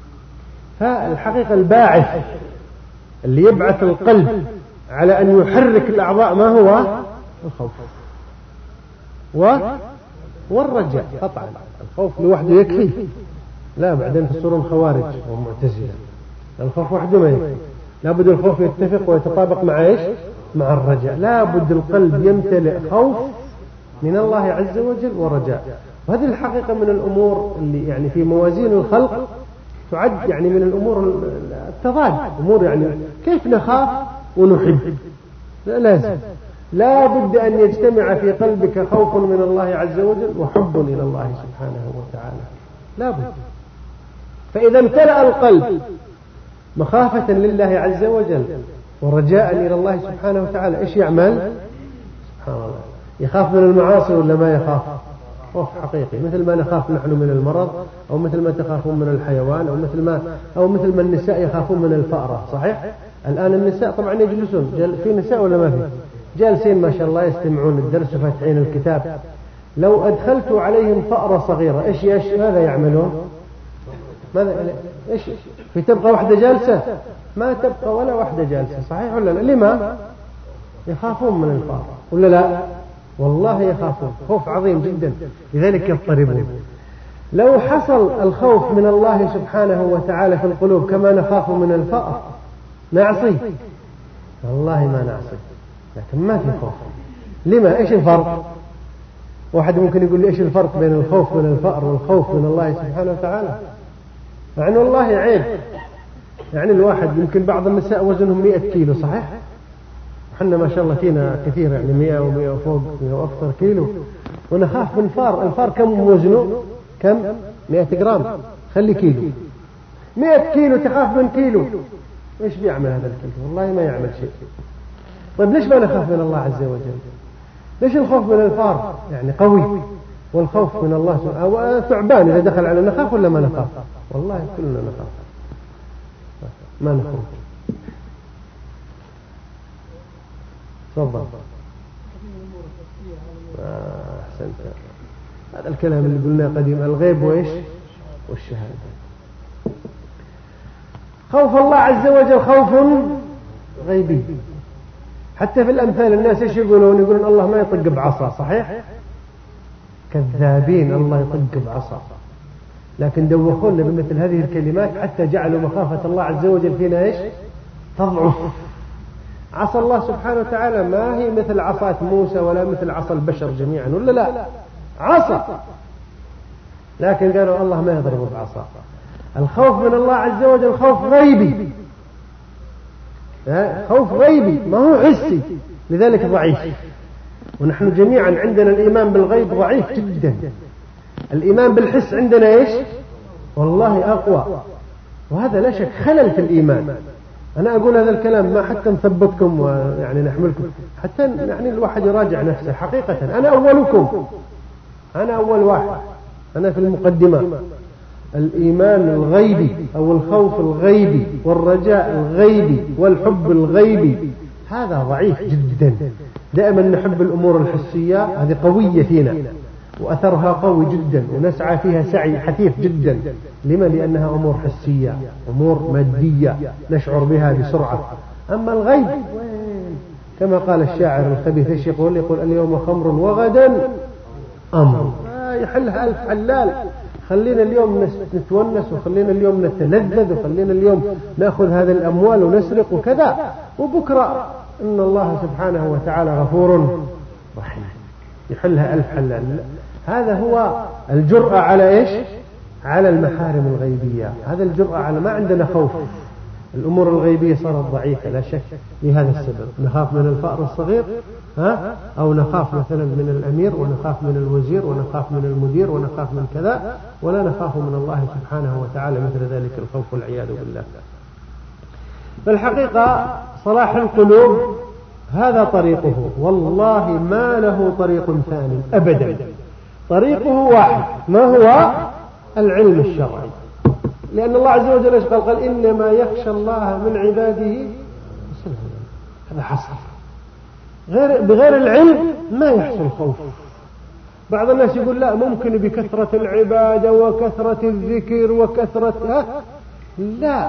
فالحقيقة الباعث اللي يبعث القلب على أن يحرك الأعضاء ما هو؟ الخوف و... والرجاء. قطعا الخوف لوحده يكفي؟ لا، بعدين تصيرون خوارج ومعتزلة. الخوف وحده ما يكفي، لابد الخوف يتفق ويتطابق مع إيش؟ مع الرجاء. لابد القلب يمتلئ خوف من الله عز وجل ورجاء. وهذه الحقيقة من الأمور اللي يعني في موازين الخلق تعد يعني من الأمور التضاد، أمور يعني كيف نخاف ونحب؟ لا، لازم لا بد أن يجتمع في قلبك خوف من الله عز وجل وحب إلى الله سبحانه وتعالى، لا بد. فإذا امتلأ القلب مخافة لله عز وجل ورجاء إلى الله سبحانه وتعالى، إيش يعمل؟ سبحان الله، يخاف من المعاصي ولا ما يخاف؟ خوف حقيقي، مثل ما نخاف نحن من المرض، أو مثل ما تخافون من الحيوان، أو مثل ما أو مثل ما النساء يخافون من الفأرة. صحيح؟ الآن النساء طبعا يجلسون، في نساء ولا ما في؟ جالسين ما شاء الله يستمعون الدرس وفاتحين الكتاب. لو أدخلت عليهم فأرة صغيرة إيش إيش ماذا يعملون؟ ماذا إيش؟ في تبقى واحدة جالسة؟ ما تبقى ولا واحدة جالسة. صحيح ولا لا؟ لما؟ يخافون من الفأرة ولا لا؟ والله يخافون خوف عظيم جدا، لذلك يضطربون. لو حصل الخوف من الله سبحانه وتعالى في القلوب كما نخاف من الفأر نعصي؟ والله ما نعصي، لكن ما في خوف. لما؟ إيش الفرق؟ واحد ممكن يقول لي إيش الفرق بين الخوف من الفأر والخوف من الله سبحانه وتعالى؟ مع أن والله عيب. يعني الواحد يمكن بعض النساء وزنهم مئة كيلو، صحيح؟ وحنا ما شاء الله فينا كثير، يعني مئة ومئة وفوق مئة وأكثر كيلو، ونخاف من فار. الفار كم وزنه؟ كم؟ مئة جرام. خلي كيلو، مئة كيلو تخاف من كيلو، إيش بيعمل هذا الكيلو؟ والله ما يعمل شيء. طيب ليش ما نخاف من الله عز وجل؟ ليش الخوف من الفار يعني قوي، والخوف من الله سبحانه أو ثعبان إذا دخل على نخاف ولا ما نخاف؟ والله كلنا نخاف، ما نخاف. تفضل. أحسنت. هذا الكلام اللي قلناه قديم، الغيب وإيش؟ والشهادة. خوف الله عز وجل خوف غيبي. حتى في الأمثال الناس إيش يقولون؟ يقولون الله ما يطق بعصا. صحيح؟ كذابين، الله يطق بعصا. لكن دوخونا بمثل هذه الكلمات حتى جعلوا مخافة الله عز وجل فينا إيش؟ تضعف. عصا الله سبحانه وتعالى ما هي مثل عصا موسى ولا مثل عصا البشر جميعا، ولا لا؟ عصا، لكن قالوا الله ما يضرب بعصا. الخوف من الله عز وجل خوف غيبي. خوف غيبي ما هو حسي، لذلك ضعيف. ونحن جميعا عندنا الإيمان بالغيب ضعيف جدا. الإيمان بالحس عندنا إيش؟ والله أقوى، وهذا لا شك خلل في الإيمان. أنا أقول هذا الكلام ما حتى نثبتكم ويعني نحملكم، حتى يعني الواحد يراجع نفسه حقيقة. أنا أولكم، أنا أول واحد، أنا في المقدمة. الإيمان الغيبي أو الخوف الغيبي والرجاء الغيبي والحب الغيبي هذا ضعيف جدا. دائما نحب الأمور الحسية، هذه قوية فينا وأثرها قوي جدا ونسعى فيها سعي حثيث جدا. لما؟ لأنها أمور حسية، أمور مادية نشعر بها بسرعة. أما الغيب كما قال الشاعر الخبيث ايش يقول؟ يقول اليوم خمر وغدا أمر. آه يحلها ألف حلال. خلينا اليوم نتونس، وخلينا اليوم نتلذذ، وخلينا اليوم نأخذ هذه الأموال ونسرق وكذا، وبكرة إن الله سبحانه وتعالى غفور رحيم يحلها ألف حلال. هذا هو الجرأة على إيش؟ على المحارم الغيبية. هذا الجرأة على ما عندنا خوف. الأمور الغيبية صارت ضعيفة لا شك لهذا السبب. نخاف من الفأر الصغير، ها؟ أو نخاف مثلا من الأمير، ونخاف من الوزير، ونخاف من المدير، ونخاف من كذا، ولا نخاف من الله سبحانه وتعالى مثل ذلك الخوف والعياذ بالله. فالحقيقة صلاح القلوب هذا طريقه، والله ما له طريق ثاني أبدا. طريقه واحد، ما هو؟ العلم الشرعي. لأن الله عز وجل قال, قال إنما يخشى الله من عباده. هذا حصر. غير بغير العلم ما يحصل خوف. بعض الناس يقول لا، ممكن بكثرة العبادة وكثرة الذكر وكثرة ها؟ لا،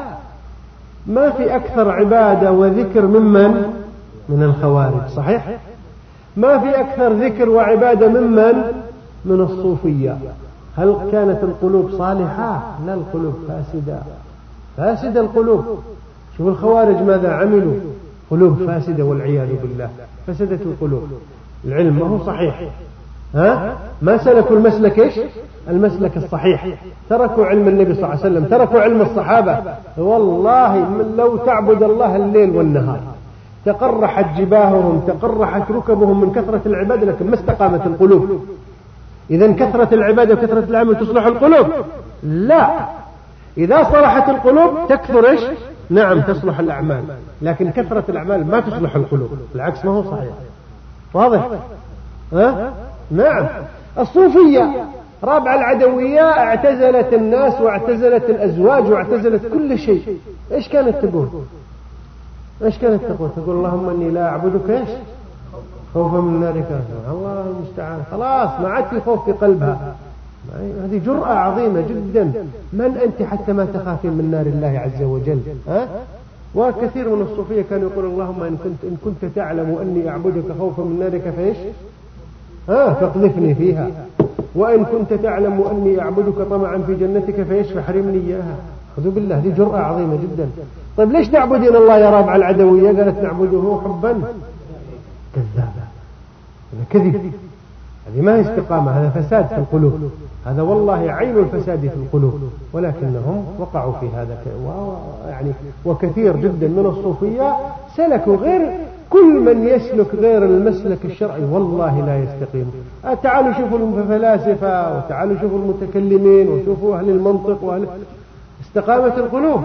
ما في أكثر عبادة وذكر ممن؟ من الخوارج. صحيح؟ ما في أكثر ذكر وعبادة ممن؟ من الصوفية. هل كانت القلوب صالحة؟ لا، القلوب فاسدة، فاسدة القلوب. شوف الخوارج ماذا عملوا؟ قلوب فاسدة والعياذ بالله، فسدت القلوب. العلم ما هو صحيح، ها؟ ما سلكوا المسلك إيش؟ المسلك الصحيح. تركوا علم النبي صلى الله عليه وسلم، تركوا علم الصحابة. والله من لو تعبد الله الليل والنهار تقرحت جباههم، تقرحت ركبهم من كثرة العبادة، لكن ما استقامت القلوب. إذن كثرة العبادة وكثرة العمل تصلح القلوب؟ لا، إذا صلحت القلوب تكثر إيش؟ نعم تصلح الأعمال، لكن كثرة الأعمال ما تصلح القلوب، العكس ما هو صحيح. واضح؟ ها؟ نعم. الصوفية رابعة العدوية اعتزلت الناس واعتزلت الأزواج واعتزلت كل شيء. إيش كانت تقول؟ إيش كانت تقول؟ تقول اللهم إني لا أعبدك إيش؟ خوفا من نارك. الله المستعان. خلاص ما عاد في خوف في قلبها. هذه جرأة عظيمة جدا. من أنت حتى ما تخافين من نار الله عز وجل؟ ها؟ وكثير من الصوفية كانوا يقول اللهم إن كنت, إن كنت تعلم أني أعبدك خوفا من نارك فإيش؟ ها؟ فاقذفني فيها. وإن كنت تعلم أني أعبدك طمعا في جنتك فإيش؟ فحرمني إياها. خذوا بالله، هذه جرأة عظيمة جدا. طيب ليش تعبدين الله يا رابعة العدوية؟ قالت نعبده حبا كذابا. هذا كذب، هذه ما هي استقامة، هذا فساد في القلوب. هذا والله عين الفساد في القلوب، ولكنهم وقعوا في هذا يعني. وكثير جدا من الصوفية سلكوا غير، كل من يسلك غير المسلك الشرعي والله لا يستقيم. تعالوا شوفوا الفلاسفة، وتعالوا شوفوا المتكلمين، وشوفوا أهل المنطق وأهل استقامة القلوب.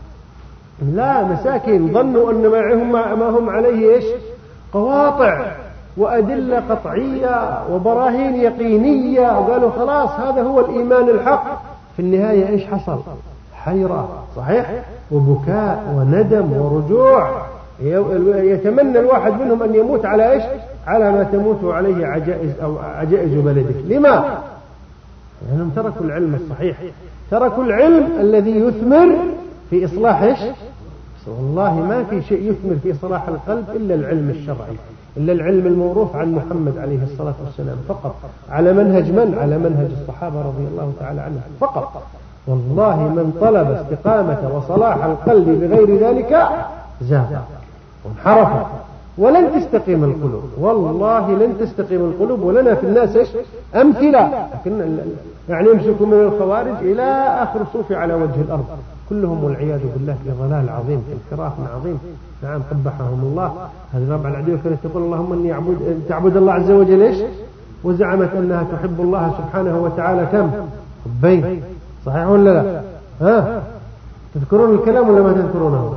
لا، مساكين ظنوا أن معهم ما هم عليه إيش؟ قواطع وأدلة قطعية وبراهين يقينية، وقالوا خلاص هذا هو الإيمان الحق. في النهاية إيش حصل؟ حيرة. صحيح؟ وبكاء وندم ورجوع. يتمنى الواحد منهم أن يموت على إيش؟ على ما تموت عليه عجائز أو عجائز بلدك. لما؟ لأنهم تركوا العلم الصحيح، تركوا العلم الذي يثمر في إصلاح إيش؟ والله ما في شيء يثمر في صلاح القلب إلا العلم الشرعي، إلا العلم الموروث عن محمد عليه الصلاة والسلام فقط، على منهج من؟ على منهج الصحابة رضي الله تعالى عنهم فقط. والله من طلب استقامة وصلاح القلب بغير ذلك زاد وانحرف ولن تستقيم القلوب، والله لن تستقيم القلوب. ولنا في الناس إيش أمثلة، لكن يعني يمسكوا من الخوارج إلى آخر صوف على وجه الأرض، كلهم والعياذ بالله في ضلال عظيم، في انحراف عظيم. نعم قبحهم الله. هذه ربع العدو كانت تقول اللهم اني اعبد تعبد الله عز وجل ايش؟ وزعمت انها تحب الله سبحانه وتعالى كم؟ حبين، صحيح ولا لا؟ ها؟ تذكرون الكلام ولا ما تذكرونه؟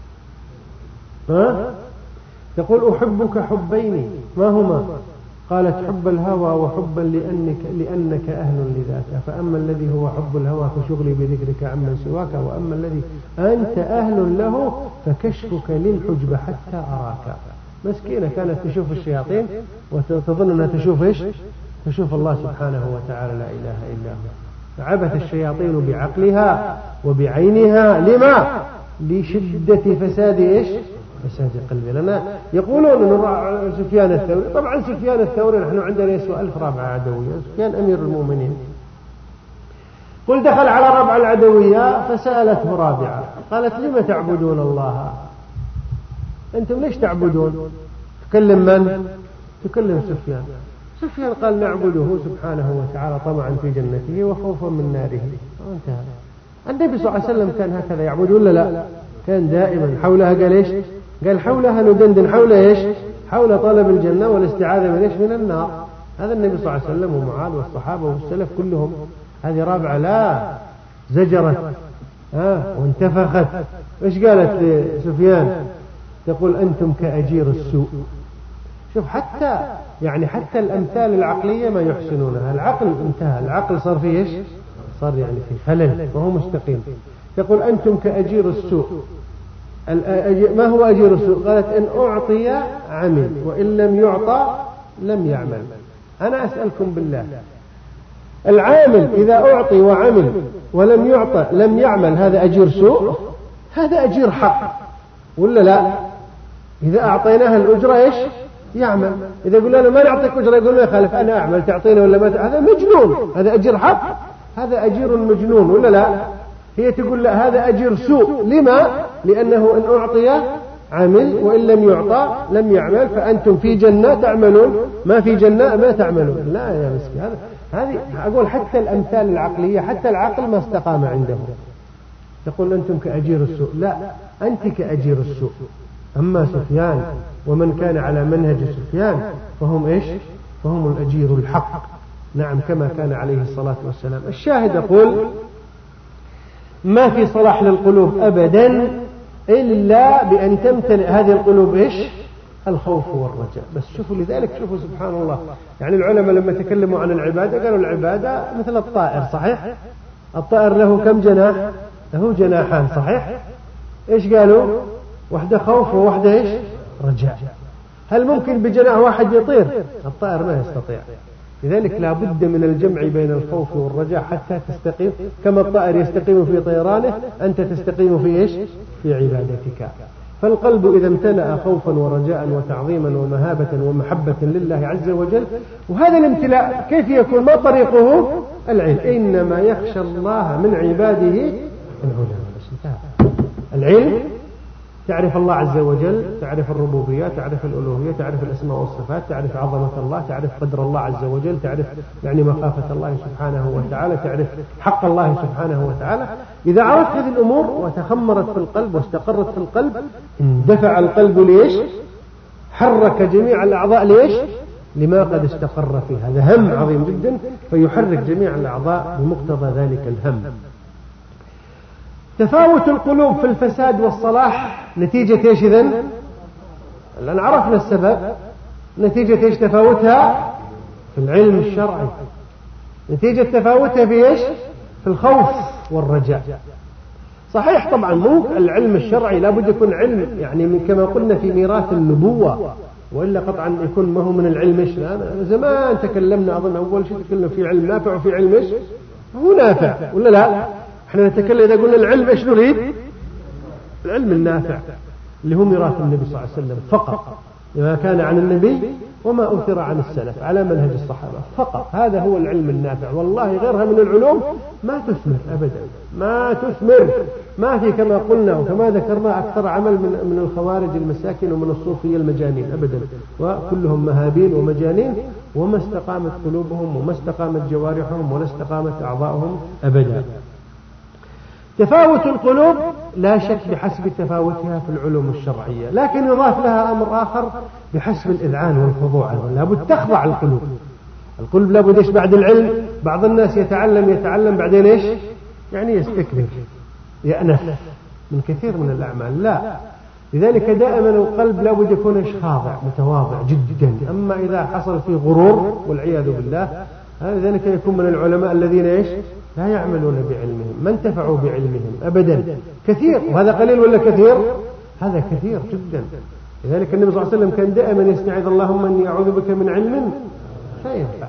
ها؟ تقول احبك حبين، ما هما؟ قالت حب الهوى وحبا لأنك, لأنك أهل لذاك، فأما الذي هو حب الهوى فشغلي بذكرك عمن سواك، وأما الذي أنت أهل له فكشفك للحجب حتى أراك. مسكينة كانت تشوف الشياطين وتظن أنها تشوف إيش؟ تشوف الله سبحانه وتعالى لا إله إلا هو. عبث الشياطين بعقلها وبعينها، لما؟ لشدة فساد إيش؟ فساد قلبي. لنا يقولون أن سفيان الثوري، طبعا سفيان الثوري نحن عندنا يسوى ألف رابعة عدوية، سفيان أمير المؤمنين. قل دخل على ربع العدوية فسألته رابعة قالت لما تعبدون الله؟ أنتم ليش تعبدون؟ تكلم من؟ تكلم سفيان. سفيان قال نعبده سبحانه وتعالى طمعا في جنته وخوفا من ناره، وانتهى. النبي صلى الله عليه وسلم كان هكذا يعبد ولا لا؟ كان دائما حولها قال ايش؟ قال حولها ندندن حول ايش؟ حول طلب الجنة والاستعاذة من ايش؟ من النار. هذا النبي صلى الله عليه وسلم ومعاذ والصحابة والسلف كلهم. هذه رابعة لا زجرت ها وانتفخت. ايش قالت سفيان؟ تقول أنتم كأجير السوء. شوف حتى يعني حتى الأمثال العقلية ما يحسنونها. العقل انتهى، العقل صار فيه ايش؟ صار يعني في خلل وهو مستقيم. تقول أنتم كأجير السوء. ما هو أجير السوء؟ قالت إن أعطي عمل وإن لم يعطى لم يعمل. أنا أسألكم بالله، العامل إذا أعطي وعمل ولم يعطى لم يعمل هذا أجير سوء؟ هذا أجير حق ولا لا؟ إذا أعطيناها الأجرة إيش؟ يعمل. إذا قلنا له ما نعطيك أجرة يقول ما يخالف أنا أعمل، تعطينا ولا ما؟ هذا مجنون، هذا أجير حق، هذا أجير مجنون ولا لا؟ هي تقول لا هذا أجير سوء. لما؟ لأنه إن أعطي عمل وإن لم يعطى لم يعمل، فأنتم في جنة تعملون ما في جنة ما تعملون. لا يا مسكين، هذا هذه أقول حتى الأمثال العقلية حتى العقل ما استقام عنده. تقول أنتم كأجير السوء، لا أنت كأجير السوء. أما سفيان ومن كان على منهج سفيان فهم إيش؟ فهم الأجير الحق. نعم كما كان عليه الصلاة والسلام. الشاهد يقول ما في صلاح للقلوب أبدا إلا بأن تمتلئ هذه القلوب إيش؟ الخوف والرجاء. بس شوفوا لذلك شوفوا سبحان الله، يعني العلماء لما تكلموا عن العبادة قالوا العبادة مثل الطائر، صحيح؟ الطائر له كم جناح؟ له جناحان، صحيح؟ إيش قالوا؟ واحدة خوف وواحدة إيش؟ رجاء. هل ممكن بجناح واحد يطير؟ الطائر ما يستطيع. لذلك لا بد من الجمع بين الخوف والرجاء حتى تستقيم. كما الطائر يستقيم في طيرانه أنت تستقيم في إيش؟ في عبادتك. فالقلب إذا امتلأ خوفا ورجاء وتعظيما ومهابة ومحبة لله عز وجل، وهذا الامتلاء كيف يكون؟ ما طريقه؟ العلم. إنما يخشى الله من عباده العلماء. العلم تعرف الله عز وجل، تعرف الربوبية، تعرف الألوهية، تعرف الأسماء والصفات، تعرف عظمة الله، تعرف قدر الله عز وجل، تعرف يعني مخافة الله سبحانه وتعالى، تعرف حق الله سبحانه وتعالى. إذا عرفت هذه الأمور وتخمرت في القلب واستقرت في القلب اندفع القلب ليش؟ حرك جميع الأعضاء ليش؟ لما قد استقر فيه. هذا هم عظيم جدا فيحرك جميع الأعضاء بمقتضى ذلك الهم. تفاوت القلوب في الفساد والصلاح نتيجة ايش إذن؟ لأن عرفنا السبب. نتيجة ايش تفاوتها؟ في العلم الشرعي. نتيجة تفاوتها في ايش؟ في الخوف والرجاء. صحيح طبعا مو العلم الشرعي لا بد يكون علم يعني كما قلنا في ميراث النبوة، وإلا قطعا يكون ما هو من العلم ايش. زمان تكلمنا أظن أول شيء تكلمنا في علم نافع وفي علم ايش؟ هو نافع ولا لا؟ احنا نتكلم إذا قلنا العلم ايش نريد؟ العلم النافع اللي هو ميراث النبي صلى الله عليه وسلم فقط. ما كان عن النبي وما أثر عن السلف على منهج الصحابة فقط. هذا هو العلم النافع. والله غيرها من العلوم ما تثمر أبدا، ما تثمر، ما في كما قلنا وكما ذكرنا أكثر عمل من من الخوارج المساكين ومن الصوفية المجانين أبدا، وكلهم مهابين ومجانين، وما استقامت قلوبهم وما استقامت جوارحهم ولا استقامت أعضاؤهم أبدا. تفاوت القلوب لا شك بحسب تفاوتها في العلوم الشرعية، لكن يضاف لها أمر آخر بحسب الإذعان والخضوع. لابد تخضع القلوب. القلب لابد إيش بعد العلم؟ بعض الناس يتعلم يتعلم بعدين إيش؟ يعني يستكبر يأنف من كثير من الأعمال. لا، لذلك دائما القلب لابد يكون إيش؟ خاضع متواضع جدا. أما إذا حصل فيه غرور والعياذ بالله، لذلك يكون من العلماء الذين إيش؟ لا يعملون بعلمهم، ما انتفعوا بعلمهم أبدا. كثير، وهذا قليل ولا كثير؟ هذا كثير جدا. لذلك النبي صلى الله عليه وسلم كان دائما يستعيذ اللهم إني أعوذ بك من علم لا ينفع.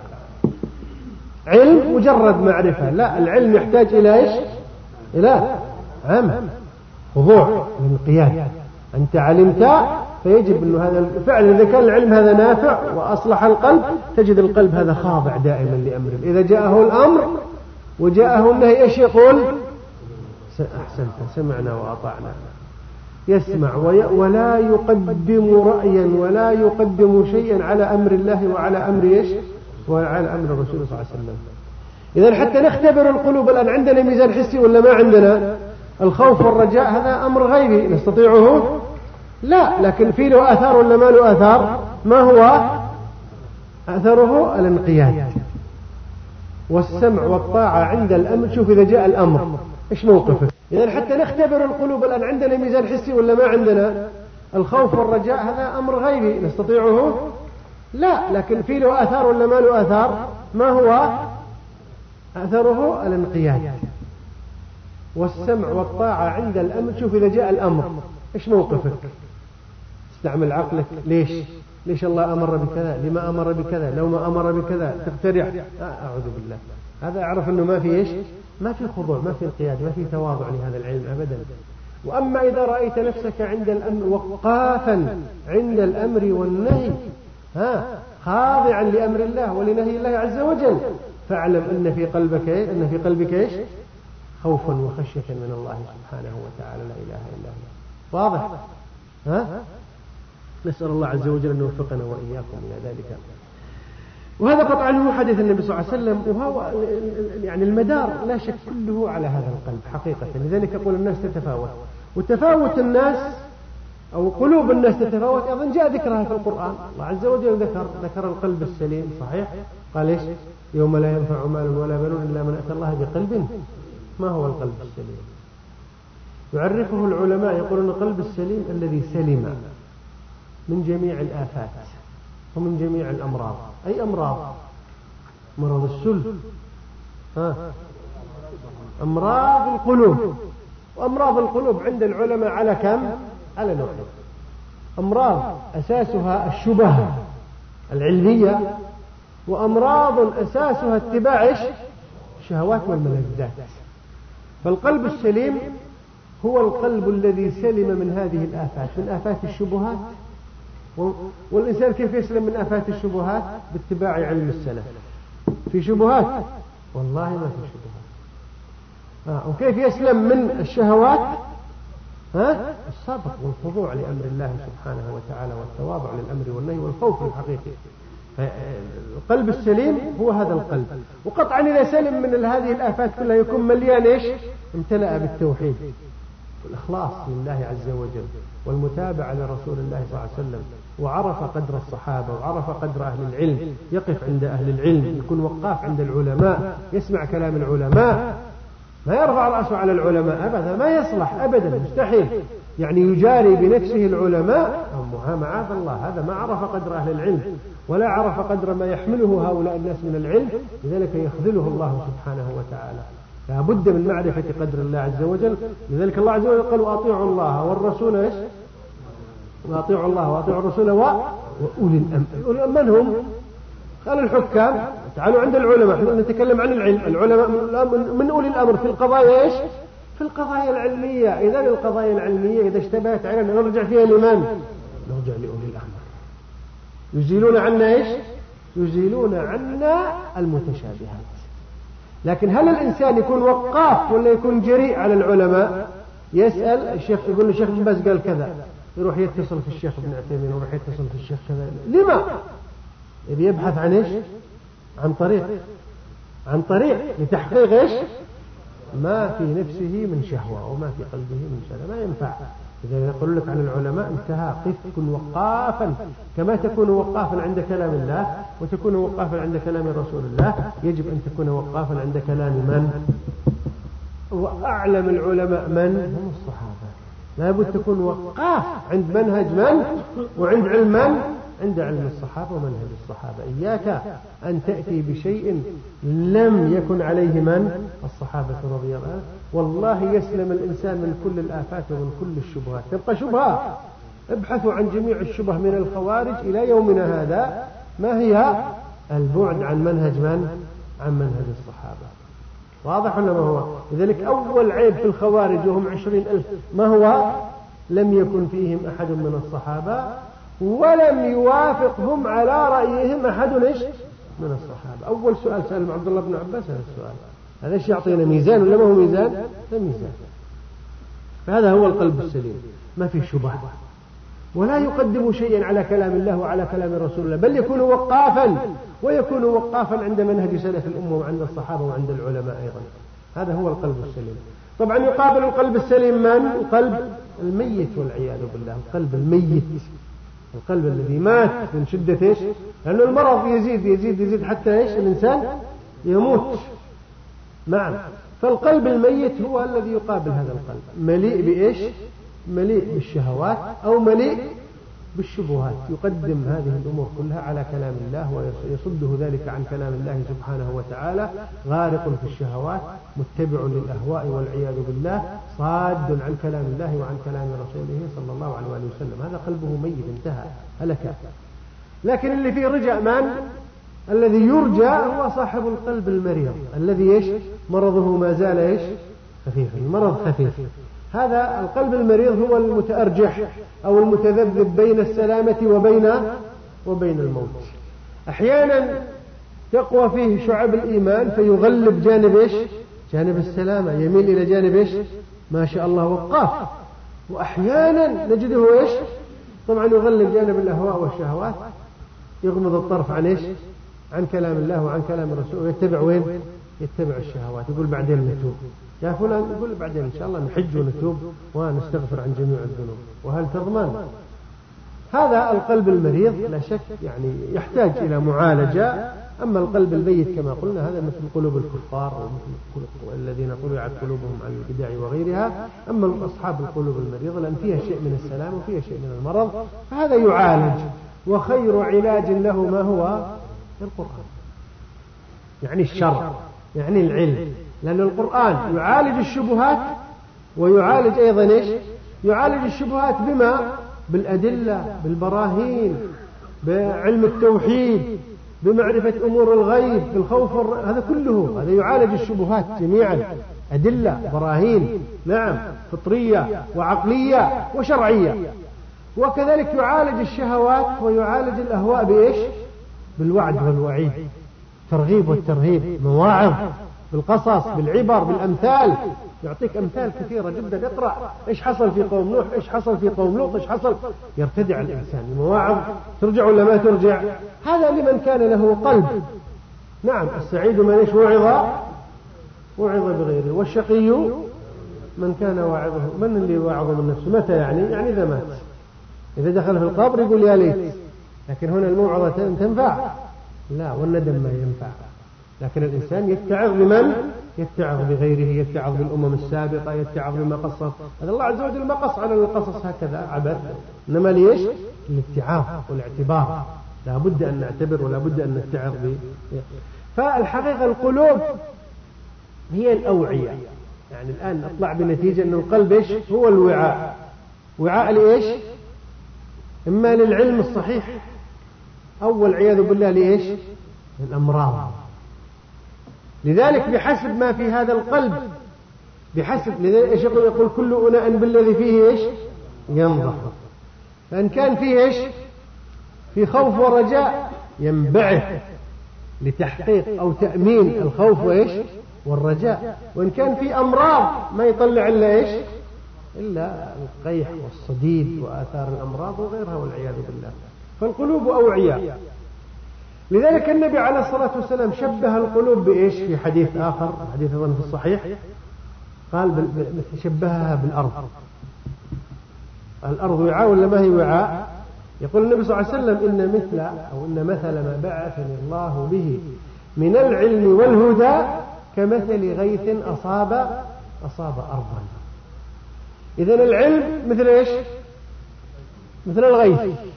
علم مجرد معرفة، لا، العلم يحتاج إلى إيش؟ إلى عمل، خضوع، انقياد. أنت علمت فيجب أنه هذا الفعل إذا كان العلم هذا نافع وأصلح القلب، تجد القلب هذا خاضع دائما لأمره. إذا جاءه الأمر وجاءه النهي ايش يقول؟ أحسنت، سمعنا وأطعنا. يسمع ولا يقدم رأيا ولا يقدم شيئا على أمر الله وعلى أمر ايش؟ وعلى أمر الرسول صلى الله عليه وسلم. إذا حتى نختبر القلوب الآن، عندنا ميزان حسي ولا ما عندنا؟ الخوف والرجاء هذا أمر غيبي نستطيعه؟ لا، لكن في له آثار ولا ما له آثار؟ ما هو أثره؟ الانقياد والسمع والطاعة عند الأمر. شوف إذا جاء الأمر إيش موقفك؟ إذا حتى نختبر القلوب الآن، عندنا ميزان حسي ولا ما عندنا؟ الخوف والرجاء هذا أمر غيبي نستطيعه؟ لا، لكن في له آثار ولا ما له آثار؟ ما هو أثره؟ الانقياد والسمع والطاعة عند الأمر. شوف إذا جاء الأمر إيش موقفك؟ استعمل عقلك. ليش؟ ليش الله أمر بكذا؟ لما أمر بكذا؟ لو ما أمر بكذا تقترح. أعوذ بالله. هذا أعرف أنه ما في إيش؟ ما في خضوع، ما في انقياد، ما في تواضع لهذا العلم أبدا. وأما إذا رأيت نفسك عند الأمر وقافا عند الأمر والنهي، ها، خاضعا لأمر الله ولنهي الله عز وجل، فاعلم أن في قلبك إيه؟ أن في قلبك إيش؟ خوفا وخشية من الله سبحانه وتعالى لا إله إلا هو. واضح؟ ها؟ نسأل الله عز وجل أن يوفقنا وإياكم إلى ذلك. وهذا قطعا هو حديث النبي صلى الله عليه وسلم، وهو يعني المدار لا شك كله على هذا القلب حقيقة. لذلك يقول الناس تتفاوت، وتفاوت الناس أو قلوب الناس تتفاوت أيضا جاء ذكرها في القرآن. الله عز وجل ذكر ذكر القلب السليم، صحيح؟ قال إيش؟ يوم لا ينفع مال ولا بنون إلا من أتى الله بقلب. ما هو القلب السليم؟ يعرفه العلماء، يقولون القلب السليم الذي سلم من جميع الآفات ومن جميع الأمراض. أي أمراض؟ مرض السل، ها، أمراض القلوب. وأمراض القلوب عند العلماء على كم؟ على نوعين. أمراض أساسها الشبهة العلمية، وأمراض أساسها اتباع الشهوات والملذات. فالقلب السليم هو القلب الذي سلم من هذه الآفات، من آفات الشبهات. والإنسان كيف يسلم من آفات الشبهات؟ باتباع علم السلف. في شبهات؟ والله ما في شبهات. آه. وكيف يسلم من الشهوات؟ ها؟ الصبر والخضوع لأمر الله سبحانه وتعالى والتواضع للأمر والنهي والخوف الحقيقي. القلب السليم هو هذا القلب. وقطعا إذا سلم من هذه الآفات كلها يكون مليان إيش؟ امتلأ بالتوحيد والإخلاص لله عز وجل والمتابعة لرسول الله صلى الله عليه وسلم، وعرف قدر الصحابة وعرف قدر أهل العلم، يقف عند أهل العلم، يكون وقاف عند العلماء، يسمع كلام العلماء، ما يرفع رأسه على العلماء أبدا، ما يصلح أبدا، مستحيل. يعني يجاري بنفسه العلماء، معاذ الله، هذا ما عرف قدر أهل العلم ولا عرف قدر ما يحمله هؤلاء الناس من العلم، لذلك يخذله الله سبحانه وتعالى. لا بد من معرفة قدر الله عز وجل. لذلك الله عز وجل قال وأطيعوا الله والرسول إيش؟ وأطيعوا الله وأطيعوا الرسول وأولي الأمر. من هم؟ قال الحكام. تعالوا عند العلماء، نتكلم عن العلم. العلماء من أولي الأمر في القضايا إيش؟ في القضايا العلمية. إذا القضايا العلمية إذا اشتبهت علينا نرجع فيها لمن؟ نرجع لأولي الأمر. يزيلون عنا إيش؟ يزيلون عنا المتشابهات. لكن هل الإنسان يكون وقاف ولا يكون جريء على العلماء؟ يسأل الشيخ، يقول له الشيخ بن باز قال كذا، يروح يتصل في الشيخ ابن عثيمين، يروح يتصل في الشيخ كذا. لما؟ يبي يبحث عن إيش؟ عن طريق عن طريق لتحقيق إيش؟ ما في نفسه من شهوة وما في قلبه من شهوة. ما ينفع. إذا يقول لك عن العلماء انتهى، قف كن وقافا كما تكون وقافا عند كلام الله وتكون وقافا عند كلام رسول الله. يجب أن تكون وقافا عند كلام من؟ وأعلم العلماء من؟ هم الصحابة. لا بد تكون وقاف عند منهج من؟ وعند علم من؟ عند علم الصحابة ومنهج الصحابة. إياك أن تأتي بشيء لم يكن عليه من؟ الصحابة رضي الله عنهم. والله يسلم الإنسان من كل الآفات ومن كل الشبهات. تبقى شبهة، ابحثوا عن جميع الشبه من الخوارج إلى يومنا هذا. ما هي؟ البعد عن منهج من؟ عن منهج الصحابة. واضح ولا ما هو؟ لذلك أول عيب في الخوارج وهم عشرين ألف ما هو؟ لم يكن فيهم أحد من الصحابة ولم يوافقهم على رأيهم أحد إيش؟ من الصحابة. أول سؤال سأل عبد الله بن عباس هذا السؤال. هذا الشيء يعطينا ميزان ولا ما هو ميزان؟ لا ميزان. فهذا هو القلب السليم، ما في شبهة، ولا يقدم شيئا على كلام الله وعلى كلام رسول الله، بل يكون وقافا، ويكون وقافا عند منهج سلف الأمة وعند الصحابة وعند العلماء أيضا. هذا هو القلب السليم. طبعا يقابل القلب السليم من؟ القلب الميت والعياذ بالله. القلب الميت، القلب الذي مات من شدة إيش؟ لأن المرض يزيد يزيد يزيد حتى إيش؟ الإنسان يموت. نعم. فالقلب الميت هو الذي يقابل هذا القلب، مليء بإيش؟ مليء بالشهوات أو مليء بالشبهات. يقدم هذه الأمور كلها على كلام الله ويصده ذلك عن كلام الله سبحانه وتعالى. غارق في الشهوات، متبع للأهواء والعياذ بالله، صاد عن كلام الله وعن كلام رسوله صلى الله عليه وسلم. هذا قلبه ميت، انتهى، هلك. لكن اللي فيه رجاء من؟ الذي يرجى هو صاحب القلب المريض الذي إيش؟ مرضه ما زال إيش؟ خفيف. المرض خفيف. هذا القلب المريض هو المتأرجح أو المتذبذب بين السلامة وبين وبين الموت. أحيانا تقوى فيه شعب الإيمان فيغلب جانب إيش؟ جانب السلامة، يميل إلى جانب إيش؟ ما شاء الله وقاف. وأحيانا نجده إيش؟ طبعا يغلب جانب الأهواء والشهوات، يغمض الطرف عن إيش؟ عن كلام الله وعن كلام الرسول، ويتبع وين؟ يتبع الشهوات. يقول بعدين نتوب يا فلان، يقول بعدين إن شاء الله نحج ونتوب ونستغفر عن جميع الذنوب. وهل تضمن؟ هذا القلب المريض لا شك يعني يحتاج إلى معالجة. أما القلب الميت كما قلنا هذا مثل قلوب الكفار ومثل الذين طبعت قلوبهم على البدع وغيرها. أما أصحاب القلوب المريضة لأن فيها شيء من السلام وفيها شيء من المرض، فهذا يعالج. وخير علاج له ما هو؟ القرآن، يعني الشرع، يعني العلم. لأن القرآن يعالج الشبهات ويعالج أيضا إيش؟ يعالج الشبهات بما؟ بالأدلة، بالبراهين، بعلم التوحيد، بمعرفة أمور الغيب، بالخوف والر... هذا كله هذا يعالج الشبهات جميعا. أدلة، براهين، نعم، فطرية وعقلية وشرعية. وكذلك يعالج الشهوات ويعالج الأهواء بإيش؟ بالوعد والوعيد، ترغيب والترهيب، مواعظ، بالقصص، بالعبر، بالأمثال. يعطيك أمثال كثيرة جدا. اقرأ إيش حصل في قوم نوح، إيش حصل في قوم لوط، إيش حصل. يرتدع الإنسان. المواعظ ترجع ولا ما ترجع؟ هذا لمن كان له قلب. نعم. السعيد من إيش؟ وعظ وعظ بغيره. والشقي من كان واعظه. من اللي واعظه من نفسه؟ متى يعني؟ يعني إذا مات، إذا دخل في القبر يقول يا ليت. لكن هنا الموعظة تنفع؟ لا. والندم ما ينفع. لكن الإنسان يتعظ بمن؟ يتعظ بغيره، يتعظ بالأمم السابقة، يتعظ بما قصص. هذا الله عز وجل ما قص على القصص هكذا عبث، إنما ليش؟ الاتعاظ والاعتبار. لا بد أن نعتبر ولا بد أن نتعظ به. فالحقيقة القلوب هي الأوعية. يعني الآن أطلع بنتيجة أن القلب إيش؟ هو الوعاء. وعاء لإيش؟ إما للعلم الصحيح أو والعياذ بالله لإيش؟ الأمراض. لذلك بحسب ما في هذا القلب، بحسب لذلك إيش يقول؟ يقول كل أناء بالذي فيه إيش؟ ينضح. فإن كان فيه إيش؟ في خوف ورجاء ينبعث لتحقيق أو تأمين الخوف وإيش والرجاء. وإن كان في أمراض ما يطلع إلا إيش إلا القيح والصديد وآثار الأمراض وغيرها والعياذ بالله. فالقلوب أوعياء. لذلك النبي عليه الصلاة والسلام شبه القلوب بإيش في حديث آخر، حديث أظن في الصحيح، قال شبهها بالأرض. الأرض وعاء ولا ما هي وعاء؟ يقول النبي صلى الله عليه وسلم إن مثل أو إن مثل ما بعثني الله به من العلم والهدى كمثل غيث أصاب أصاب أرضا. إذن العلم مثل إيش؟ مثل الغيث.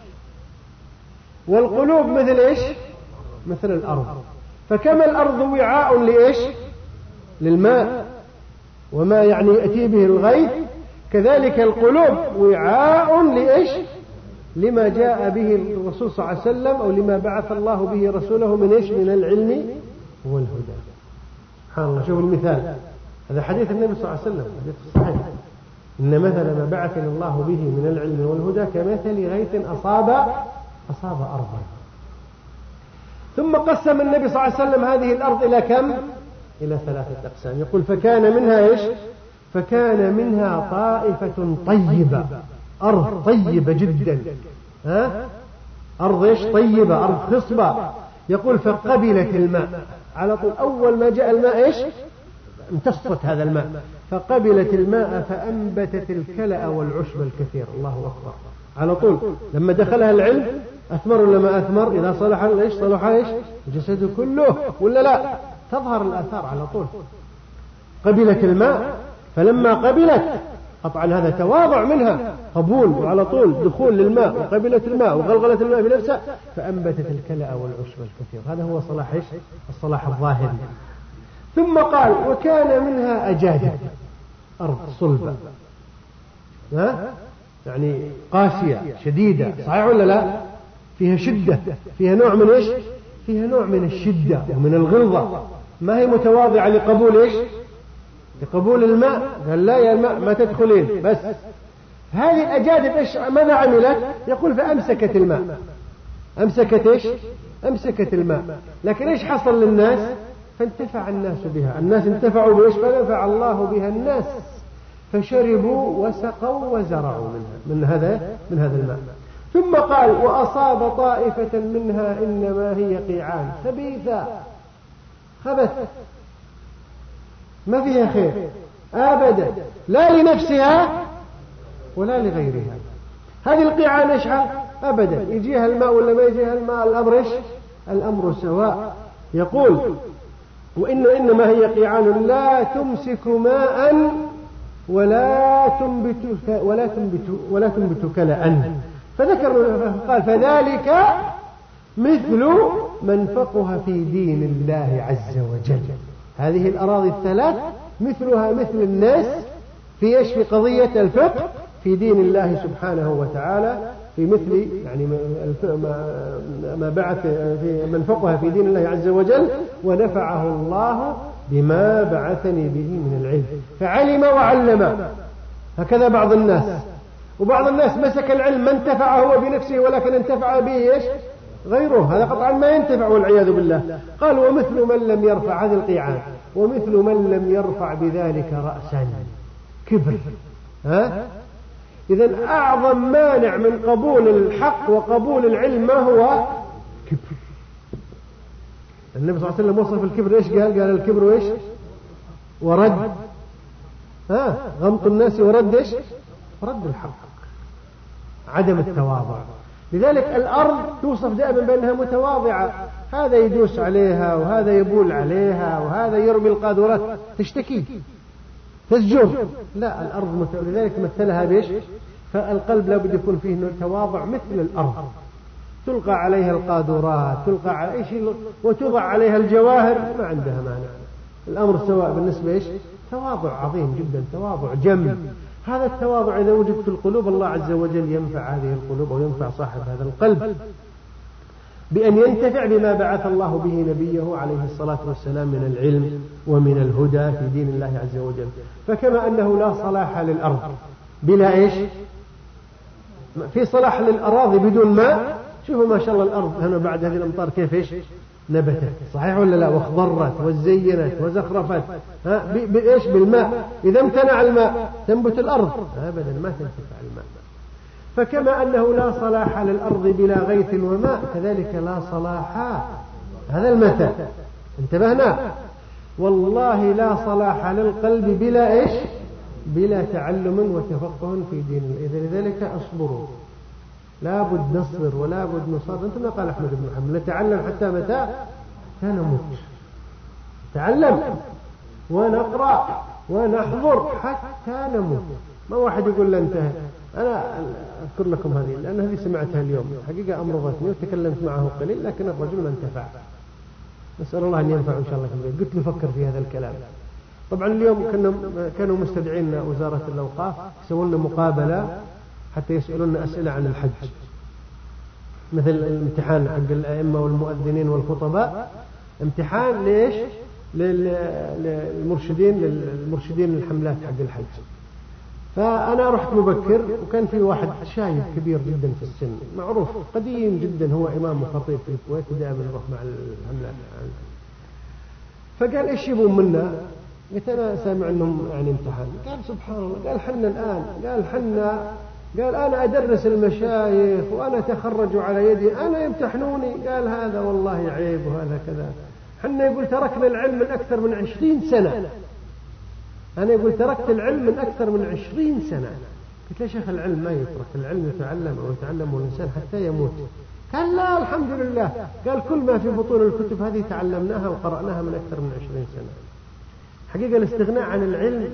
والقلوب مثل إيش؟ مثل الأرض. فكما الأرض وعاء لإيش؟ للماء وما يعني يأتي به الغيث، كذلك القلوب وعاء لإيش؟ لما جاء به الرسول صلى الله عليه وسلم أو لما بعث الله به رسوله من إيش؟ من العلم والهدى. سبحان الله. شوفوا المثال، هذا حديث النبي صلى الله عليه وسلم، حديث الصحيح، إن مثل ما بعثني الله به من العلم والهدى كمثل غيث أصاب أصاب أرضا. ثم قسم النبي صلى الله عليه وسلم هذه الأرض إلى كم؟ إلى ثلاثة أقسام. يقول فكان منها إيش؟ فكان منها طائفة طيبة، أرض طيبة جدا، ها؟ أرض إيش؟ طيبة، أرض خصبة. يقول فقبلت الماء على طول، أول ما جاء الماء إيش؟ امتصت هذا الماء، فقبلت الماء فأنبتت الكلأ والعشب الكثير. الله أكبر. على طول لما دخلها العلم أثمر ولا ما أثمر؟ إذا صلح إيش؟ صلح إيش؟ الجسد كله ولا لا؟ تظهر الآثار على طول. قبلت الماء، فلما قبلت طبعا هذا تواضع منها، قبول وعلى طول دخول للماء، وقبلت الماء وغلغلت الماء بنفسها فأنبتت الكلأ والعشب الكثير. هذا هو صلاح إيش؟ الصلاح الظاهري. ثم قال وكان منها أجادب، أرض صلبة، ها؟ يعني قاسية شديدة، صحيح ولا لا؟ فيها شدة، فيها نوع من إيش؟ فيها نوع من الشدة ومن الغلظة، ما هي متواضعة لقبول إيش؟ لقبول الماء. قال لا يا الماء ما تدخلين. بس هذه الأجادب إيش ماذا عملت؟ يقول فأمسكت الماء. أمسكت إيش؟ أمسكت الماء. لكن إيش حصل للناس؟ فانتفع الناس بها. الناس انتفعوا بإيش؟ فنفع الله بها الناس، فشربوا وسقوا وزرعوا منها من هذا من هذا الماء. ثم قال وأصاب طائفة منها إنما هي قيعان خبيثة، خبث ما فيها خير أبدا، لا لنفسها ولا لغيرها. هذه القيعان إيش أبدا، يجيها الماء ولا ما يجيها الماء، الأمر إيش؟ الأمر سواء. يقول وإن إنما هي قيعان لا تمسك ماء ولا تنبت ولا تنبت ولا تنبت كلأ. فذكر قال فذلك مثل من فقه في دين الله عز وجل. هذه الأراضي الثلاث مثلها مثل الناس في إيش؟ في قضية الفقه في دين الله سبحانه وتعالى، في مثل يعني ما بعث في من فقه في دين الله عز وجل ونفعه الله بما بعثني به من العلم فعلم وعلم. هكذا بعض الناس، وبعض الناس مسك العلم ما انتفع هو بنفسه ولكن انتفع به إيش؟ غيره، هذا قطعا ما ينتفع والعياذ بالله. قال ومثل من لم يرفع هذه القيعان، ومثل من لم يرفع بذلك رأسا كبر. ها؟ إذن أعظم مانع من قبول الحق وقبول العلم ما هو؟ كبر. النبي صلى الله عليه وسلم وصف الكبر إيش قال؟ قال الكبر إيش؟ ورد ها غمط الناس ورد إيش؟ رد الحق، عدم التواضع. لذلك الأرض توصف دائما بأنها متواضعة، هذا يدوس عليها وهذا يبول عليها وهذا يرمي القاذورات، تشتكي تزجر. لا، الأرض مت... لذلك مثلها بإيش؟ فالقلب لابد يكون فيه تواضع مثل الأرض، تلقى عليها القاذورات، تلقى على أي شيء وتوضع عليها الجواهر ما عندها مانع، الأمر سواء بالنسبة إيش؟ تواضع عظيم جدا، تواضع جم. هذا التواضع إذا وجد في القلوب الله عز وجل ينفع هذه القلوب أو ينفع صاحب هذا القلب بأن ينتفع بما بعث الله به نبيه عليه الصلاة والسلام من العلم ومن الهدى في دين الله عز وجل. فكما أنه لا صلاح للأرض بلا إيش؟ في صلاح للأراضي بدون ماء، شوفوا ما شاء الله الأرض هنا بعد هذه الأمطار كيف إيش نبتت، صحيح ولا لا؟ واخضرت وزينت وزخرفت، ها بإيش؟ بالماء. إذا امتنع الماء تنبت الأرض؟ أبدا ما تنتفع الماء. فكما أنه لا صلاح للأرض بلا غيث وماء، كذلك لا صلاح، هذا المثل انتبهنا، والله لا صلاح للقلب بلا إيش؟ بلا تعلم وتفقه في دين الله. لذلك أصبروا، لا بد نصبر ولا بد نصبر. أنت ما قال أحمد بن محمد نتعلم حتى متى؟ نموت. تعلم ونقرأ ونحضر حتى نموت. ما واحد يقول لا انتهى. أنا أذكر لكم هذه لأن هذه سمعتها اليوم، حقيقة أمرضتني وتكلمت معه قليل، لكن الرجل ما انتفع. نسأل الله أن ينفع إن شاء الله. قلت له فكر في هذا الكلام. طبعا اليوم كانوا كانوا مستدعين وزارة الأوقاف يسوون لنا مقابلة حتى يسألون أسئلة عن الحج، مثل الامتحان حق الأئمة والمؤذنين والخطباء، امتحان ليش؟ للمرشدين للمرشدين الحملات حق الحج. فأنا رحت مبكر، وكان في واحد شايب كبير جدا في السن معروف قديم جدا، هو إمام وخطيب في الكويت ودائما يروح مع الحملات. فقال إيش يبون منا؟ قلت أنا سامع أنهم يعني امتحان. قال سبحان الله، قال حنا الآن، قال حنا، قال أنا أدرس المشايخ وأنا تخرجوا على يدي، أنا يمتحنوني. قال هذا والله عيب وهذا كذا. حنا يقول تركنا العلم من أكثر من عشرين سنة. أنا يقول تركت العلم من أكثر من عشرين سنة. قلت يا شيخ العلم ما يترك، العلم يتعلم أو يتعلم الإنسان حتى يموت. قال لا الحمد لله، قال كل ما في بطون الكتب هذه تعلمناها وقرأناها من أكثر من عشرين سنة. حقيقة الاستغناء عن العلم،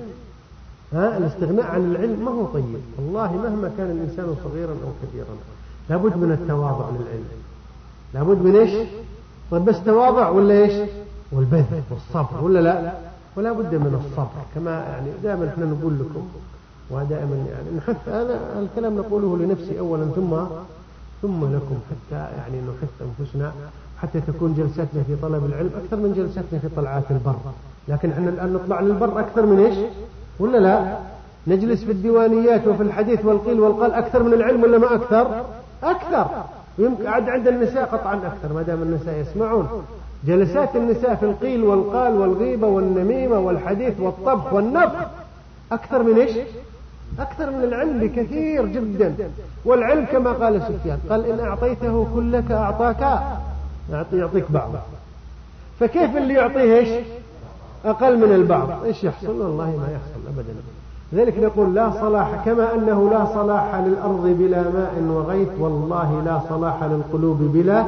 ها الاستغناء عن العلم ما هو طيب والله، مهما كان الإنسان صغيرا أو كبيرا. لابد من التواضع للعلم، لابد من إيش؟ طيب بس تواضع ولا إيش؟ والبذل والصبر ولا لا؟ ولا بد من الصبر. كما يعني دائما احنا نقول لكم ودائما يعني نحث، هذا الكلام نقوله لنفسي أولا ثم ثم لكم، حتى يعني نحث أنفسنا، حتى تكون جلساتنا في طلب العلم أكثر من جلساتنا في طلعات البر. لكن احنا الآن نطلع للبر أكثر من إيش ولا لا؟ نجلس في الديوانيات وفي الحديث والقيل والقال أكثر من العلم ولا ما أكثر؟ أكثر. ويمكن عد عند النساء قطعا أكثر، ما دام النساء يسمعون. جلسات النساء في القيل والقال والغيبة والنميمة والحديث والطبخ والنفخ أكثر من إيش؟ أكثر من العلم بكثير جدا. والعلم كما قال سفيان، قال إن أعطيته كلك أعطاك، يعطيك بعض. فكيف اللي يعطيه إيش؟ أقل من البعض، إيش يحصل؟ والله ما يحصل أبدا. لذلك نقول لا صلاح، كما أنه لا صلاح للأرض بلا ماء وغيث، والله لا صلاح للقلوب بلا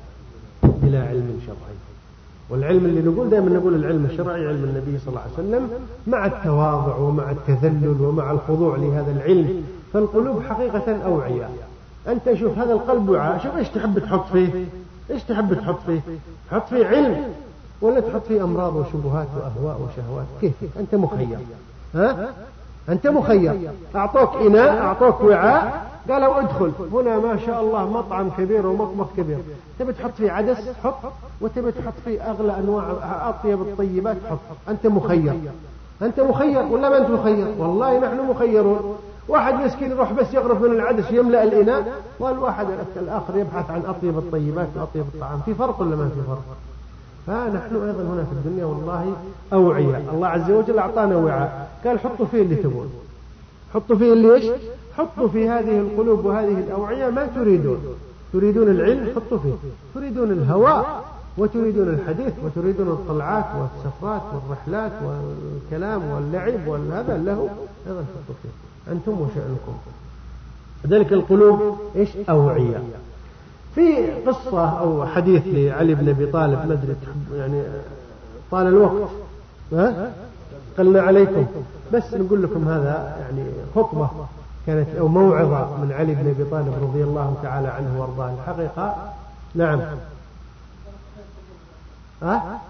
بلا علم شرعي. والعلم اللي نقول دائما نقول العلم الشرعي علم النبي صلى الله عليه وسلم، مع التواضع ومع التذلل ومع الخضوع لهذا العلم. فالقلوب حقيقة أوعية. أنت شوف هذا القلب وعاء، شوف إيش تحب تحط فيه، إيش تحب تحط فيه؟ تحط فيه علم ولا تحط فيه أمراض وشبهات وأهواء وشهوات؟ كيف؟ أنت مخير، ها؟ أنت مخير. أعطوك إناء، أعطوك وعاء، قالوا ادخل هنا ما شاء الله مطعم كبير ومطبخ كبير، تبي تحط فيه عدس حط، وتبي تحط فيه أغلى أنواع أطيب الطيبات حط. أنت مخير، أنت مخير ولا ما أنت مخير؟ والله نحن مخيرون. واحد مسكين يروح بس يغرف من العدس يملأ الإناء، والواحد الآخر يبحث عن أطيب الطيبات وأطيب الطعام. في فرق ولا ما في فرق؟ فنحن أيضا هنا في الدنيا والله أوعية. الله عز وجل أعطانا وعاء، قال حطوا فيه اللي تبون، حطوا فيه اللي إيش؟ حطوا في هذه القلوب وهذه الأوعية ما تريدون. تريدون العلم حطوا فيه، تريدون الهواء وتريدون الحديث وتريدون الطلعات والسفرات والرحلات والكلام واللعب والهذا له، أيضا حطوا فيه أنتم وشأنكم. ذلك القلوب إيش؟ أوعية. في قصة أو حديث لعلي بن أبي طالب، ما أدري يعني طال الوقت ها قلنا عليكم، بس نقول لكم هذا يعني خطبة كانت أو موعظة من علي بن أبي طالب رضي الله تعالى عنه وارضاه. الحقيقة نعم ها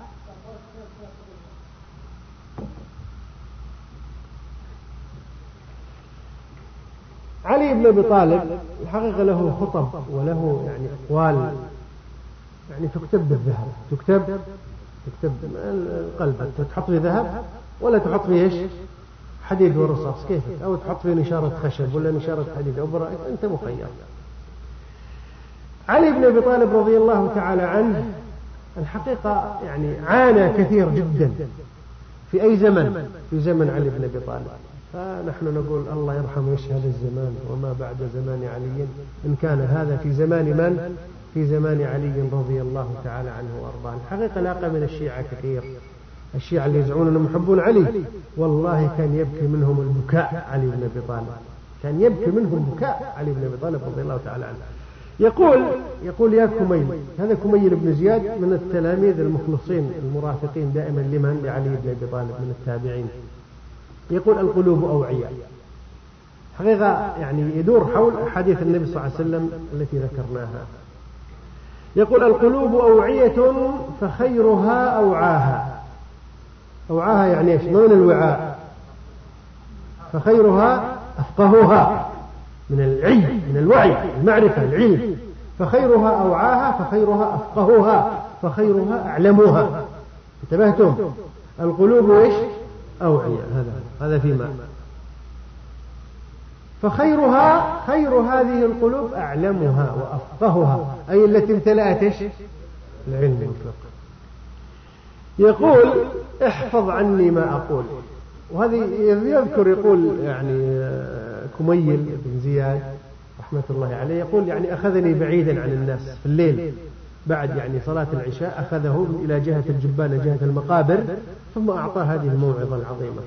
علي بن أبي طالب الحقيقة له خطب وله يعني أقوال يعني تكتب بالذهب، تكتب تكتب القلب، تحط فيه ذهب ولا تحط فيه إيش؟ حديد ورصاص، كيف؟ أو تحط فيه نشارة خشب ولا نشارة حديد أو برائد، أنت مخير. علي بن أبي طالب رضي الله تعالى عنه الحقيقة يعني عانى كثير جدا في أي زمن، في زمن علي بن أبي طالب. فنحن نقول الله يرحم وش هذا الزمان وما بعد زمان علي، إن كان هذا في زمان من؟ في زمان علي رضي الله تعالى عنه وأرضاه. الحقيقة لاقى من الشيعة كثير، الشيعة اللي يزعمون أنهم يحبون علي والله كان يبكي منهم البكاء علي بن أبي طالب، كان يبكي منهم بكاء علي بن أبي طالب رضي الله تعالى عنه. يقول يقول يا كميل، هذا كميل بن زياد من التلاميذ المخلصين المرافقين دائما لمن؟ لعلي بن أبي طالب من التابعين. يقول القلوب أوعية، حقيقة يعني يدور حول حديث النبي صلى الله عليه وسلم التي ذكرناها. يقول القلوب أوعية فخيرها أوعاها. أوعاها يعني ايش؟ من الوعاء، فخيرها أفقهها، من العلم، من الوعي، المعرفة، العلم. فخيرها أوعاها فخيرها أفقهها فخيرها أعلمها. انتبهتم؟ القلوب ايش؟ أوعية، هذا هذا فيما. فخيرها، خير هذه القلوب أعلمها وأفقهها، أي التي امتلأت ايش؟ العلم والفقه. يقول احفظ عني ما أقول. وهذه يذكر يقول يعني كميل بن زياد رحمة الله عليه يقول يعني أخذني بعيدا عن الناس في الليل بعد يعني صلاة العشاء، أخذه إلى جهة الجبانة جهة المقابر ثم أعطاه هذه الموعظة العظيمة.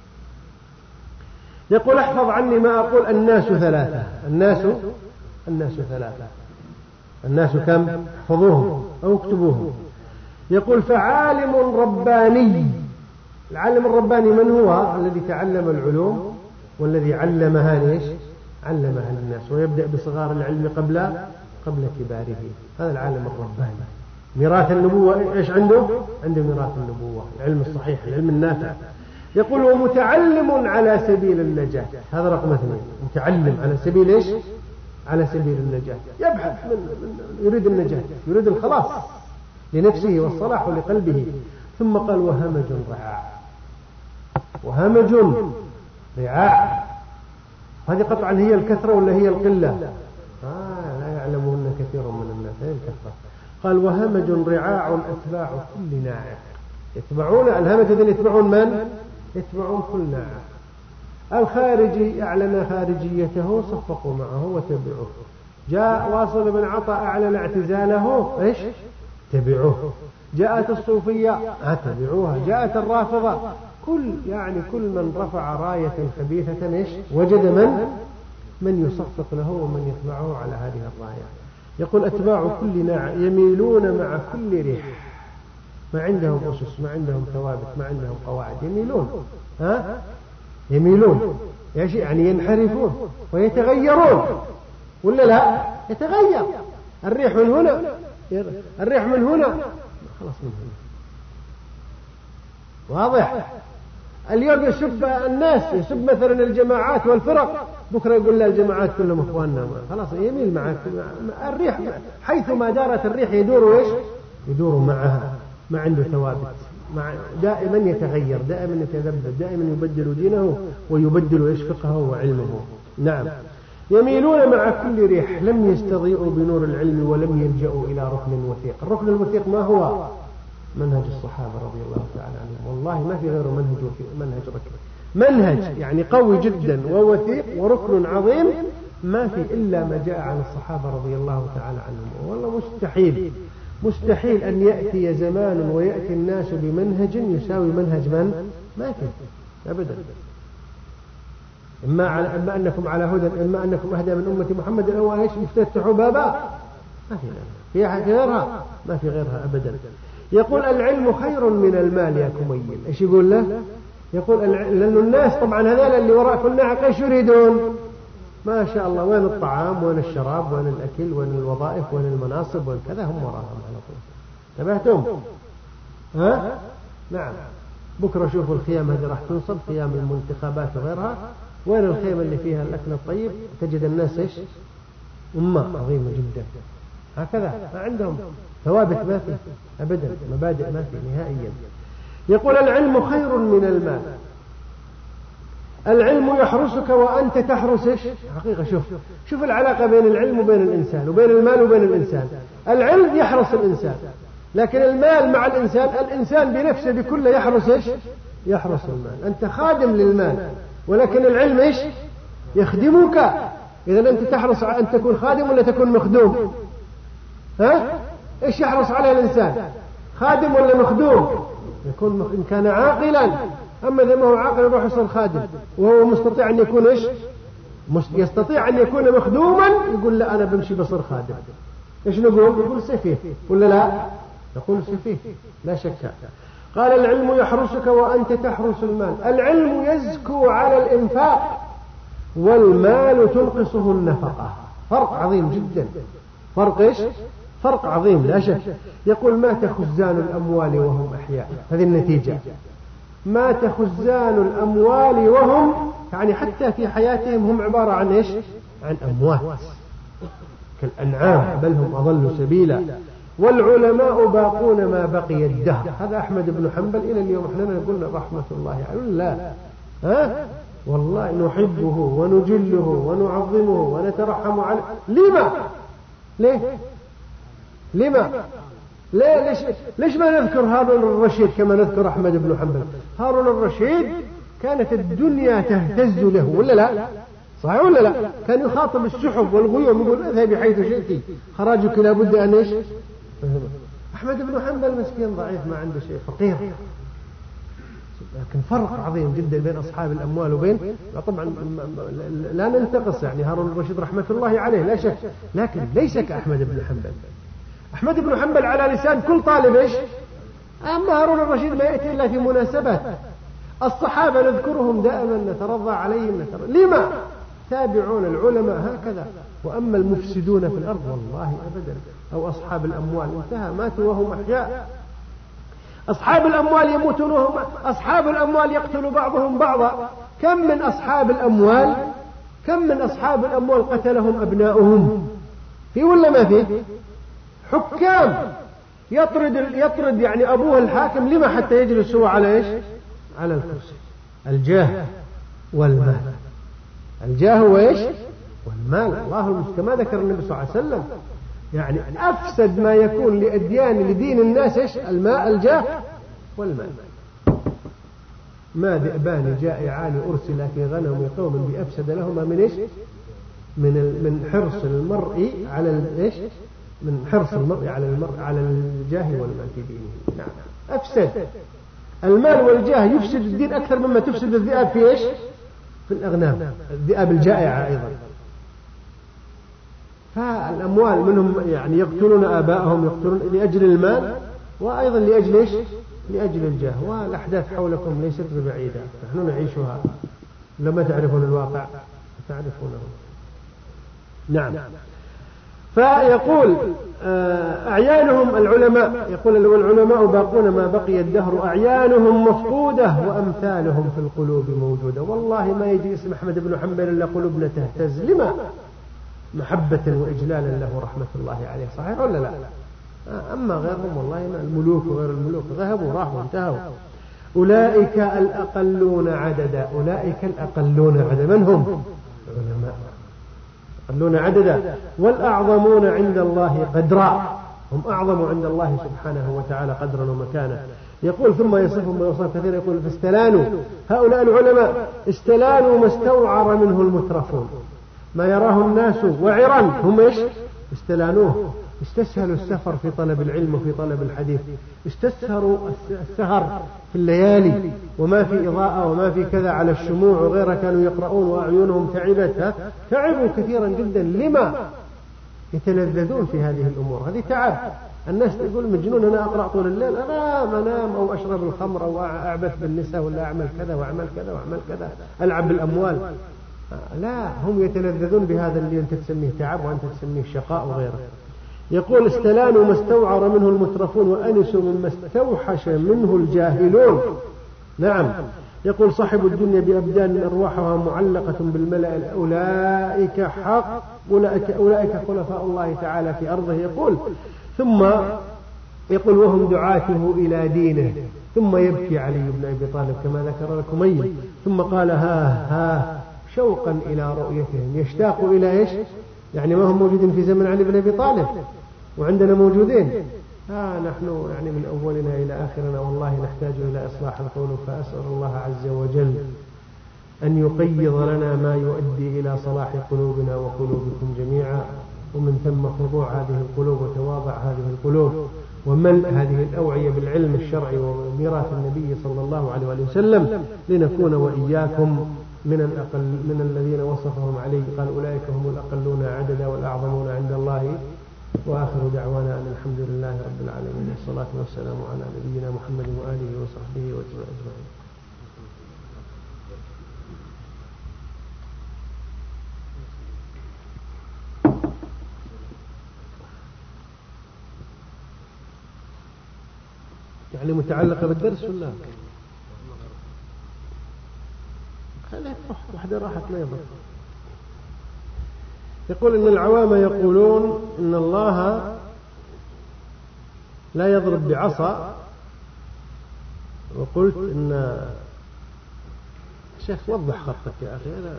يقول احفظ عني ما أقول. الناس ثلاثة، الناس الناس ثلاثة، الناس كم؟ احفظوهم أو اكتبوهم. يقول فعالم رباني. العالم الرباني من هو؟ الذي تعلم العلوم والذي علمها ليش؟ علمها للناس، ويبدأ بصغار العلم قبل قبل كباره. هذا العالم الرباني. ميراث النبوة ايش عنده؟ عنده ميراث النبوة، العلم الصحيح، العلم النافع. يقول ومتعلم على سبيل النجاة. هذا رقم اثنين، متعلم على سبيل ايش؟ على سبيل النجاة، يبحث من, من يريد النجاة، يريد الخلاص لنفسه والصلاح لقلبه. ثم قال وهمج رعاع. وهمج رعاع، هذه قطعا هي الكثرة ولا هي القلة؟ آه لا يعلمهن كثير من الناس، هي الكثرة. قال وهمج رعاع أتباع كل ناعق. يتبعون الهمج الذين يتبعون من؟ يتبعون كل ناعق. الخارجي أعلن خارجيته صفقوا معه وتبعوه. جاء واصل بن عطاء أعلن اعتزاله ايش؟ تبعوه. جاءت الصوفية اتبعوها. جاءت الرافضة. كل يعني كل من رفع راية خبيثة ايش؟ وجد من من يصفق له ومن يتبعه على هذه الراية. يقول أتباع كل ناع يميلون مع كل ريح. ما عندهم أسس، ما عندهم ثوابت، ما عندهم قواعد، يميلون. ها؟ يميلون يعني ينحرفون ويتغيرون ولا لا؟ يتغير الريح من هنا، الريح من هنا، خلاص من هنا. واضح؟ اليوم يسب الناس، يسب مثلا الجماعات والفرق، بكرة يقول لا الجماعات كلهم اخواننا، خلاص يميل معك. الريح حيثما دارت الريح يدور ايش؟ يدور معها، ما عنده ثوابت، مع دائما يتغير، دائما يتذبذب، دائما يبدل دينه ويبدل ايش؟ فقهه وعلمه. نعم. يميلون مع كل ريح لم يستضيئوا بنور العلم ولم يلجأوا إلى ركن وثيق. الركن الوثيق ما هو؟ منهج الصحابة رضي الله تعالى عنهم. والله ما في غيره منهج وثيق، منهج ركن، منهج يعني قوي جدا ووثيق وركن عظيم، ما في إلا ما جاء عن الصحابة رضي الله تعالى عنهم. والله مستحيل مستحيل أن يأتي زمان ويأتي الناس بمنهج يساوي منهج من؟ ما في أبدا. إما, على إما أنكم على هدى، إما أنكم أهدى من أمة محمد أو إيش يفتتحوا بابا، ما في غيرها، في غيرها، ما في غيرها أبدا. يقول العلم خير من المال يا كميل. إيش يقول له؟ يقول لأن الناس طبعا هذول اللي وراء كل ناعق إيش يريدون؟ ما شاء الله، وين الطعام، وين الشراب، وين الأكل، وين الوظائف، وين المناصب، وين كذا، هم وراهم على طول. تبهتم؟ ها؟ نعم. بكرة شوفوا الخيام هذه راح تنصب، خيام المنتخبات وغيرها، وين الخيمة اللي فيها الأكل الطيب؟ تجد الناس إيش؟ أمة عظيمة جدا. هكذا ما عندهم ثوابت، ما في أبدا، مبادئ ما في نهائيا. يقول العلم خير من المال. العلم يحرسك وأنت تحرس إيش؟ حقيقة شوف شوف العلاقة بين العلم وبين الإنسان وبين المال وبين الإنسان. العلم يحرس الإنسان، لكن المال مع الإنسان، الإنسان بنفسه بكله يحرس إيش؟ يحرس المال. أنت خادم للمال، ولكن العلم إيش؟ يخدمك. إذا أنت تحرص على أن تكون خادم ولا تكون مخدوم؟ ها؟ إيش يحرص عليه الإنسان؟ خادم ولا مخدوم؟ يكون إن كان عاقلا. أما إذا ما هو عاقل يروح يصير خادم وهو مستطيع أن يكون إيش؟ يستطيع أن يكون مخدوما، يقول لا أنا بمشي بصير خادم. إيش نقول؟ نقول سفيه ولا لا؟ نقول سفيه لا شك. قال العلم يحرسك وأنت تحرس المال. العلم يزكو على الإنفاق، والمال تنقصه النفقة. فرق عظيم جدا. فرق إيش؟ فرق عظيم لا شك. يقول مات خزان الأموال وهم أحياء. هذه النتيجة. مات خزان الأموال وهم، يعني حتى في حياتهم هم عبارة عن إيش؟ عن أموات كالأنعام، بل هم أضل سبيلا. والعلماء باقون ما بقي الدهر. هذا أحمد بن حنبل إلى اليوم احنا نقول رحمة الله عليه. لا ها والله نحبه ونجله ونعظمه ونترحم عليه. لما؟ ليه؟ لما؟ ليه ليش ليش ما نذكر هارون الرشيد كما نذكر أحمد بن حنبل؟ هارون الرشيد كانت الدنيا تهتز له ولا لا؟ صحيح ولا لا؟ كان يخاطب السحب والغيوم يقول اذهبي حيث شئتي خراجك لابد أن ايش؟ أحمد بن حنبل مسكين ضعيف ما عنده شيء، فقير. لكن فرق عظيم جدا بين أصحاب الأموال وبين، طبعا لا ننتقص يعني هارون الرشيد رحمة الله عليه لا شك، لكن ليس كأحمد بن حنبل. أحمد بن حنبل على لسان كل طالب إيش؟ أما هارون الرشيد ما يأتي إلا في مناسبات. الصحابة نذكرهم دائما نترضى عليهم نترضى. لما؟ تابعون العلماء هكذا. وأما المفسدون في الأرض والله أبدا، أو أصحاب الأموال انتهى، ماتوا وهم أحياء. أصحاب الأموال يموتون وهم أصحاب الأموال يقتل بعضهم بعضا. كم من أصحاب الأموال كم من أصحاب الأموال قتلهم أبناؤهم؟ في ولا ما فيه؟ حكام يطرد يطرد يعني أبوه الحاكم، لما؟ حتى يجلس هو على إيش؟ على الكرسي. الجاه والمال. الجاه وإيش؟ والمال. الله المستعان. ما ذكر النبي صلى الله عليه وسلم يعني أفسد ما يكون لأديان لدين الناس إيش؟ الماء الجاه والمال. ما ذئبان جائعان أرسل في غنم قوم بأفسد لهما من إيش؟ من من حرص المرء على إيش؟ من حرص المرء على المرء على الجاه والمال في دينه. نعم أفسد المال والجاه يفسد الدين أكثر مما تفسد الذئاب في إيش؟ في الأغنام، الذئاب الجائعة أيضا. فالأموال منهم يعني يقتلون آباءهم يقتلون لأجل المال، وأيضا لأجل إيش؟ لأجل الجاه. والأحداث حولكم ليست ببعيدة، نحن نعيشها. لما تعرفون الواقع تعرفونه. نعم. فيقول أعيانهم العلماء، يقول والعلماء باقون ما بقي الدهر، أعيانهم مفقودة وأمثالهم في القلوب موجودة. والله ما يجي اسم أحمد بن حنبل إلا قلوبنا تهتز. لما؟ محبة وإجلالا له رحمة الله عليه. صحيح ولا لا؟ أما غيرهم والله ما الملوك وغير الملوك ذهبوا راحوا انتهوا. أولئك الأقلون عددا. أولئك الأقلون عددا من هم؟ العلماء. الأقلون عددا والأعظمون عند الله قدرا. هم أعظم عند الله سبحانه وتعالى قدرا ومكانا. يقول ثم يصفهم بأوصاف كثيرة. يقول فاستلانوا هؤلاء العلماء استلانوا ما استوعر منه المترفون، ما يراه الناس وعرا هم إيش؟ استلانوه. استسهلوا السفر في طلب العلم وفي طلب الحديث، استسهروا السهر في الليالي وما في إضاءة وما في كذا على الشموع وغيرها، كانوا يقرؤون وأعينهم تعبت، تعبوا كثيرا جدا. لما؟ يتلذذون في هذه الأمور. هذه تعب. الناس تقول مجنون أنا أقرأ طول الليل، أنا منام أو أشرب الخمر أو أعبث بالنساء ولا أعمل كذا وأعمل كذا وأعمل كذا ألعب بالأموال. لا، هم يتلذذون بهذا اللي أنت تسميه تعب وأنت تسميه شقاء وغيره. يقول استلانوا ما استوعر منه المترفون وأنسوا مما استوحش منه الجاهلون. نعم. يقول صاحب الدنيا بأبدان أرواحها معلقة بالملأ. أولئك حق أولئك, أولئك خلفاء الله تعالى في أرضه. يقول ثم يقول وهم دعاته إلى دينه، ثم يبكي علي بن أبي طالب كما ذكر الكمي، ثم قال ها ها شوقا إلى رؤيتهم، يشتاق إلى إيش؟ يعني ما هم موجودين في زمن علي بن أبي طالب وعندنا موجودين، ها نحن يعني من أولنا إلى آخرنا والله نحتاج إلى إصلاح القلوب. فأسأل الله عز وجل أن يقيض لنا ما يؤدي إلى صلاح قلوبنا وقلوبكم جميعا، ومن ثم خضوع هذه القلوب وتواضع هذه القلوب وملء هذه الأوعية بالعلم الشرعي وميراث النبي صلى الله عليه وسلم، لنكون وإياكم من الأقل من الذين وصفهم عليه قال أولئك هم الأقلون عددا والأعظمون عند الله. وآخر دعوانا أن الحمد لله رب العالمين، والصلاة والسلام على نبينا محمد وآله وصحبه أجمعين. يعني متعلقة بالدرس ولا خليها تروح واحدة راحت لا يضر. يقول إن العوام يقولون إن الله لا يضرب بعصا، وقلت إن شيخ وضح خطك يا أخي، أنا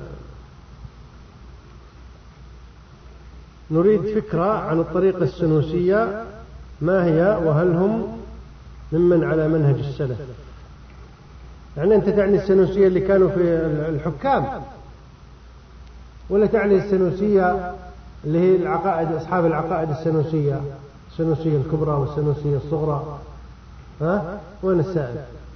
نريد فكرة عن الطريقة السنوسية ما هي، وهل هم ممن على منهج السلف؟ يعني أنت تعني السنوسية اللي كانوا في الحكام، ولا تعني السنوسية اللي هي العقائد أصحاب العقائد السنوسية، السنوسية الكبرى والسنوسية الصغرى؟ ها وين السائل؟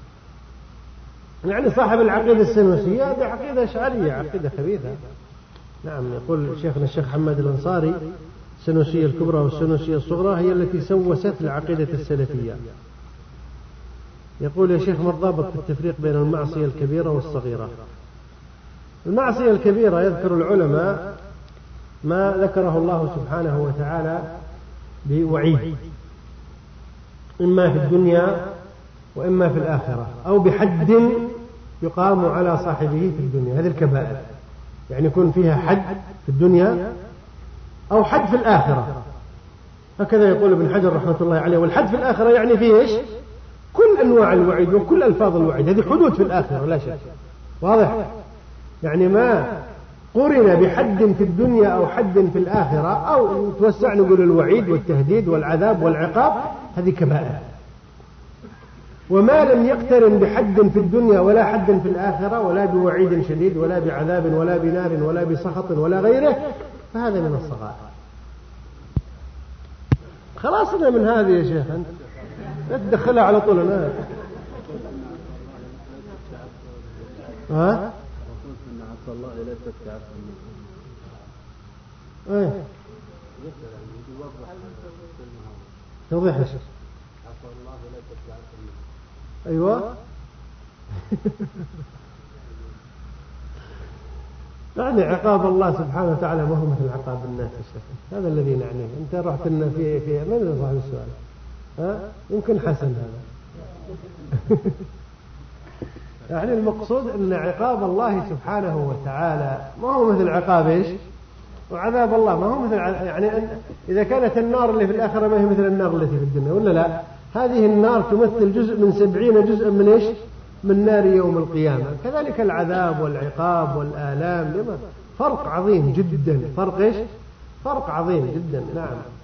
يعني صاحب العقيدة السنوسية هذه عقيدة أشعرية، عقيدة خبيثة. نعم، يقول شيخنا الشيخ حماد الأنصاري السنوسية الكبرى والسنوسية الصغرى هي التي سوست العقيدة السلفية. يقول يا شيخ ما الضابط في التفريق بين المعصية الكبيرة والصغيرة؟ المعصية الكبيرة يذكر العلماء ما ذكره الله سبحانه وتعالى بوعيد، إما في الدنيا وإما في الآخرة، أو بحد يقام على صاحبه في الدنيا. هذه الكبائر يعني يكون فيها حد في الدنيا أو حد في الآخرة، هكذا يقول ابن حجر رحمة الله عليه. والحد في الآخرة يعني فيه إيش؟ كل أنواع الوعيد وكل ألفاظ الوعيد، هذه حدود في الآخرة ولا شك. واضح؟ يعني ما قرن بحد في الدنيا أو حد في الآخرة، أو نتوسع نقول الوعيد والتهديد والعذاب والعقاب، هذه كبائر. وما لم يقترن بحد في الدنيا ولا حد في الآخرة، ولا بوعيد شديد ولا بعذاب ولا بنار ولا بسخط ولا غيره، فهذا من الصغائر. خلاصنا من هذه يا شيخ، أنت لا تدخلها على طول. أنا ها الله ليست كعصا ايه توضيح يا شيخ. الله ليست كعصا ايوه يعني عقاب الله سبحانه وتعالى ما هو مثل عقاب الناس يا شيخ، هذا الذي نعنيه. انت رحت لنا في في من صاحب السؤال؟ ها يمكن حسن هذا يعني المقصود أن عقاب الله سبحانه وتعالى ما هو مثل عقاب إيش؟ وعذاب الله ما هو مثل يعني أن إذا كانت النار اللي في الآخرة ما هي مثل النار التي في الدنيا ولا لا؟ هذه النار تمثل جزء من سبعين جزءا من إيش؟ من نار يوم القيامة. كذلك العذاب والعقاب والآلام، فرق عظيم جدا، فرق إيش؟ فرق عظيم جدا. نعم.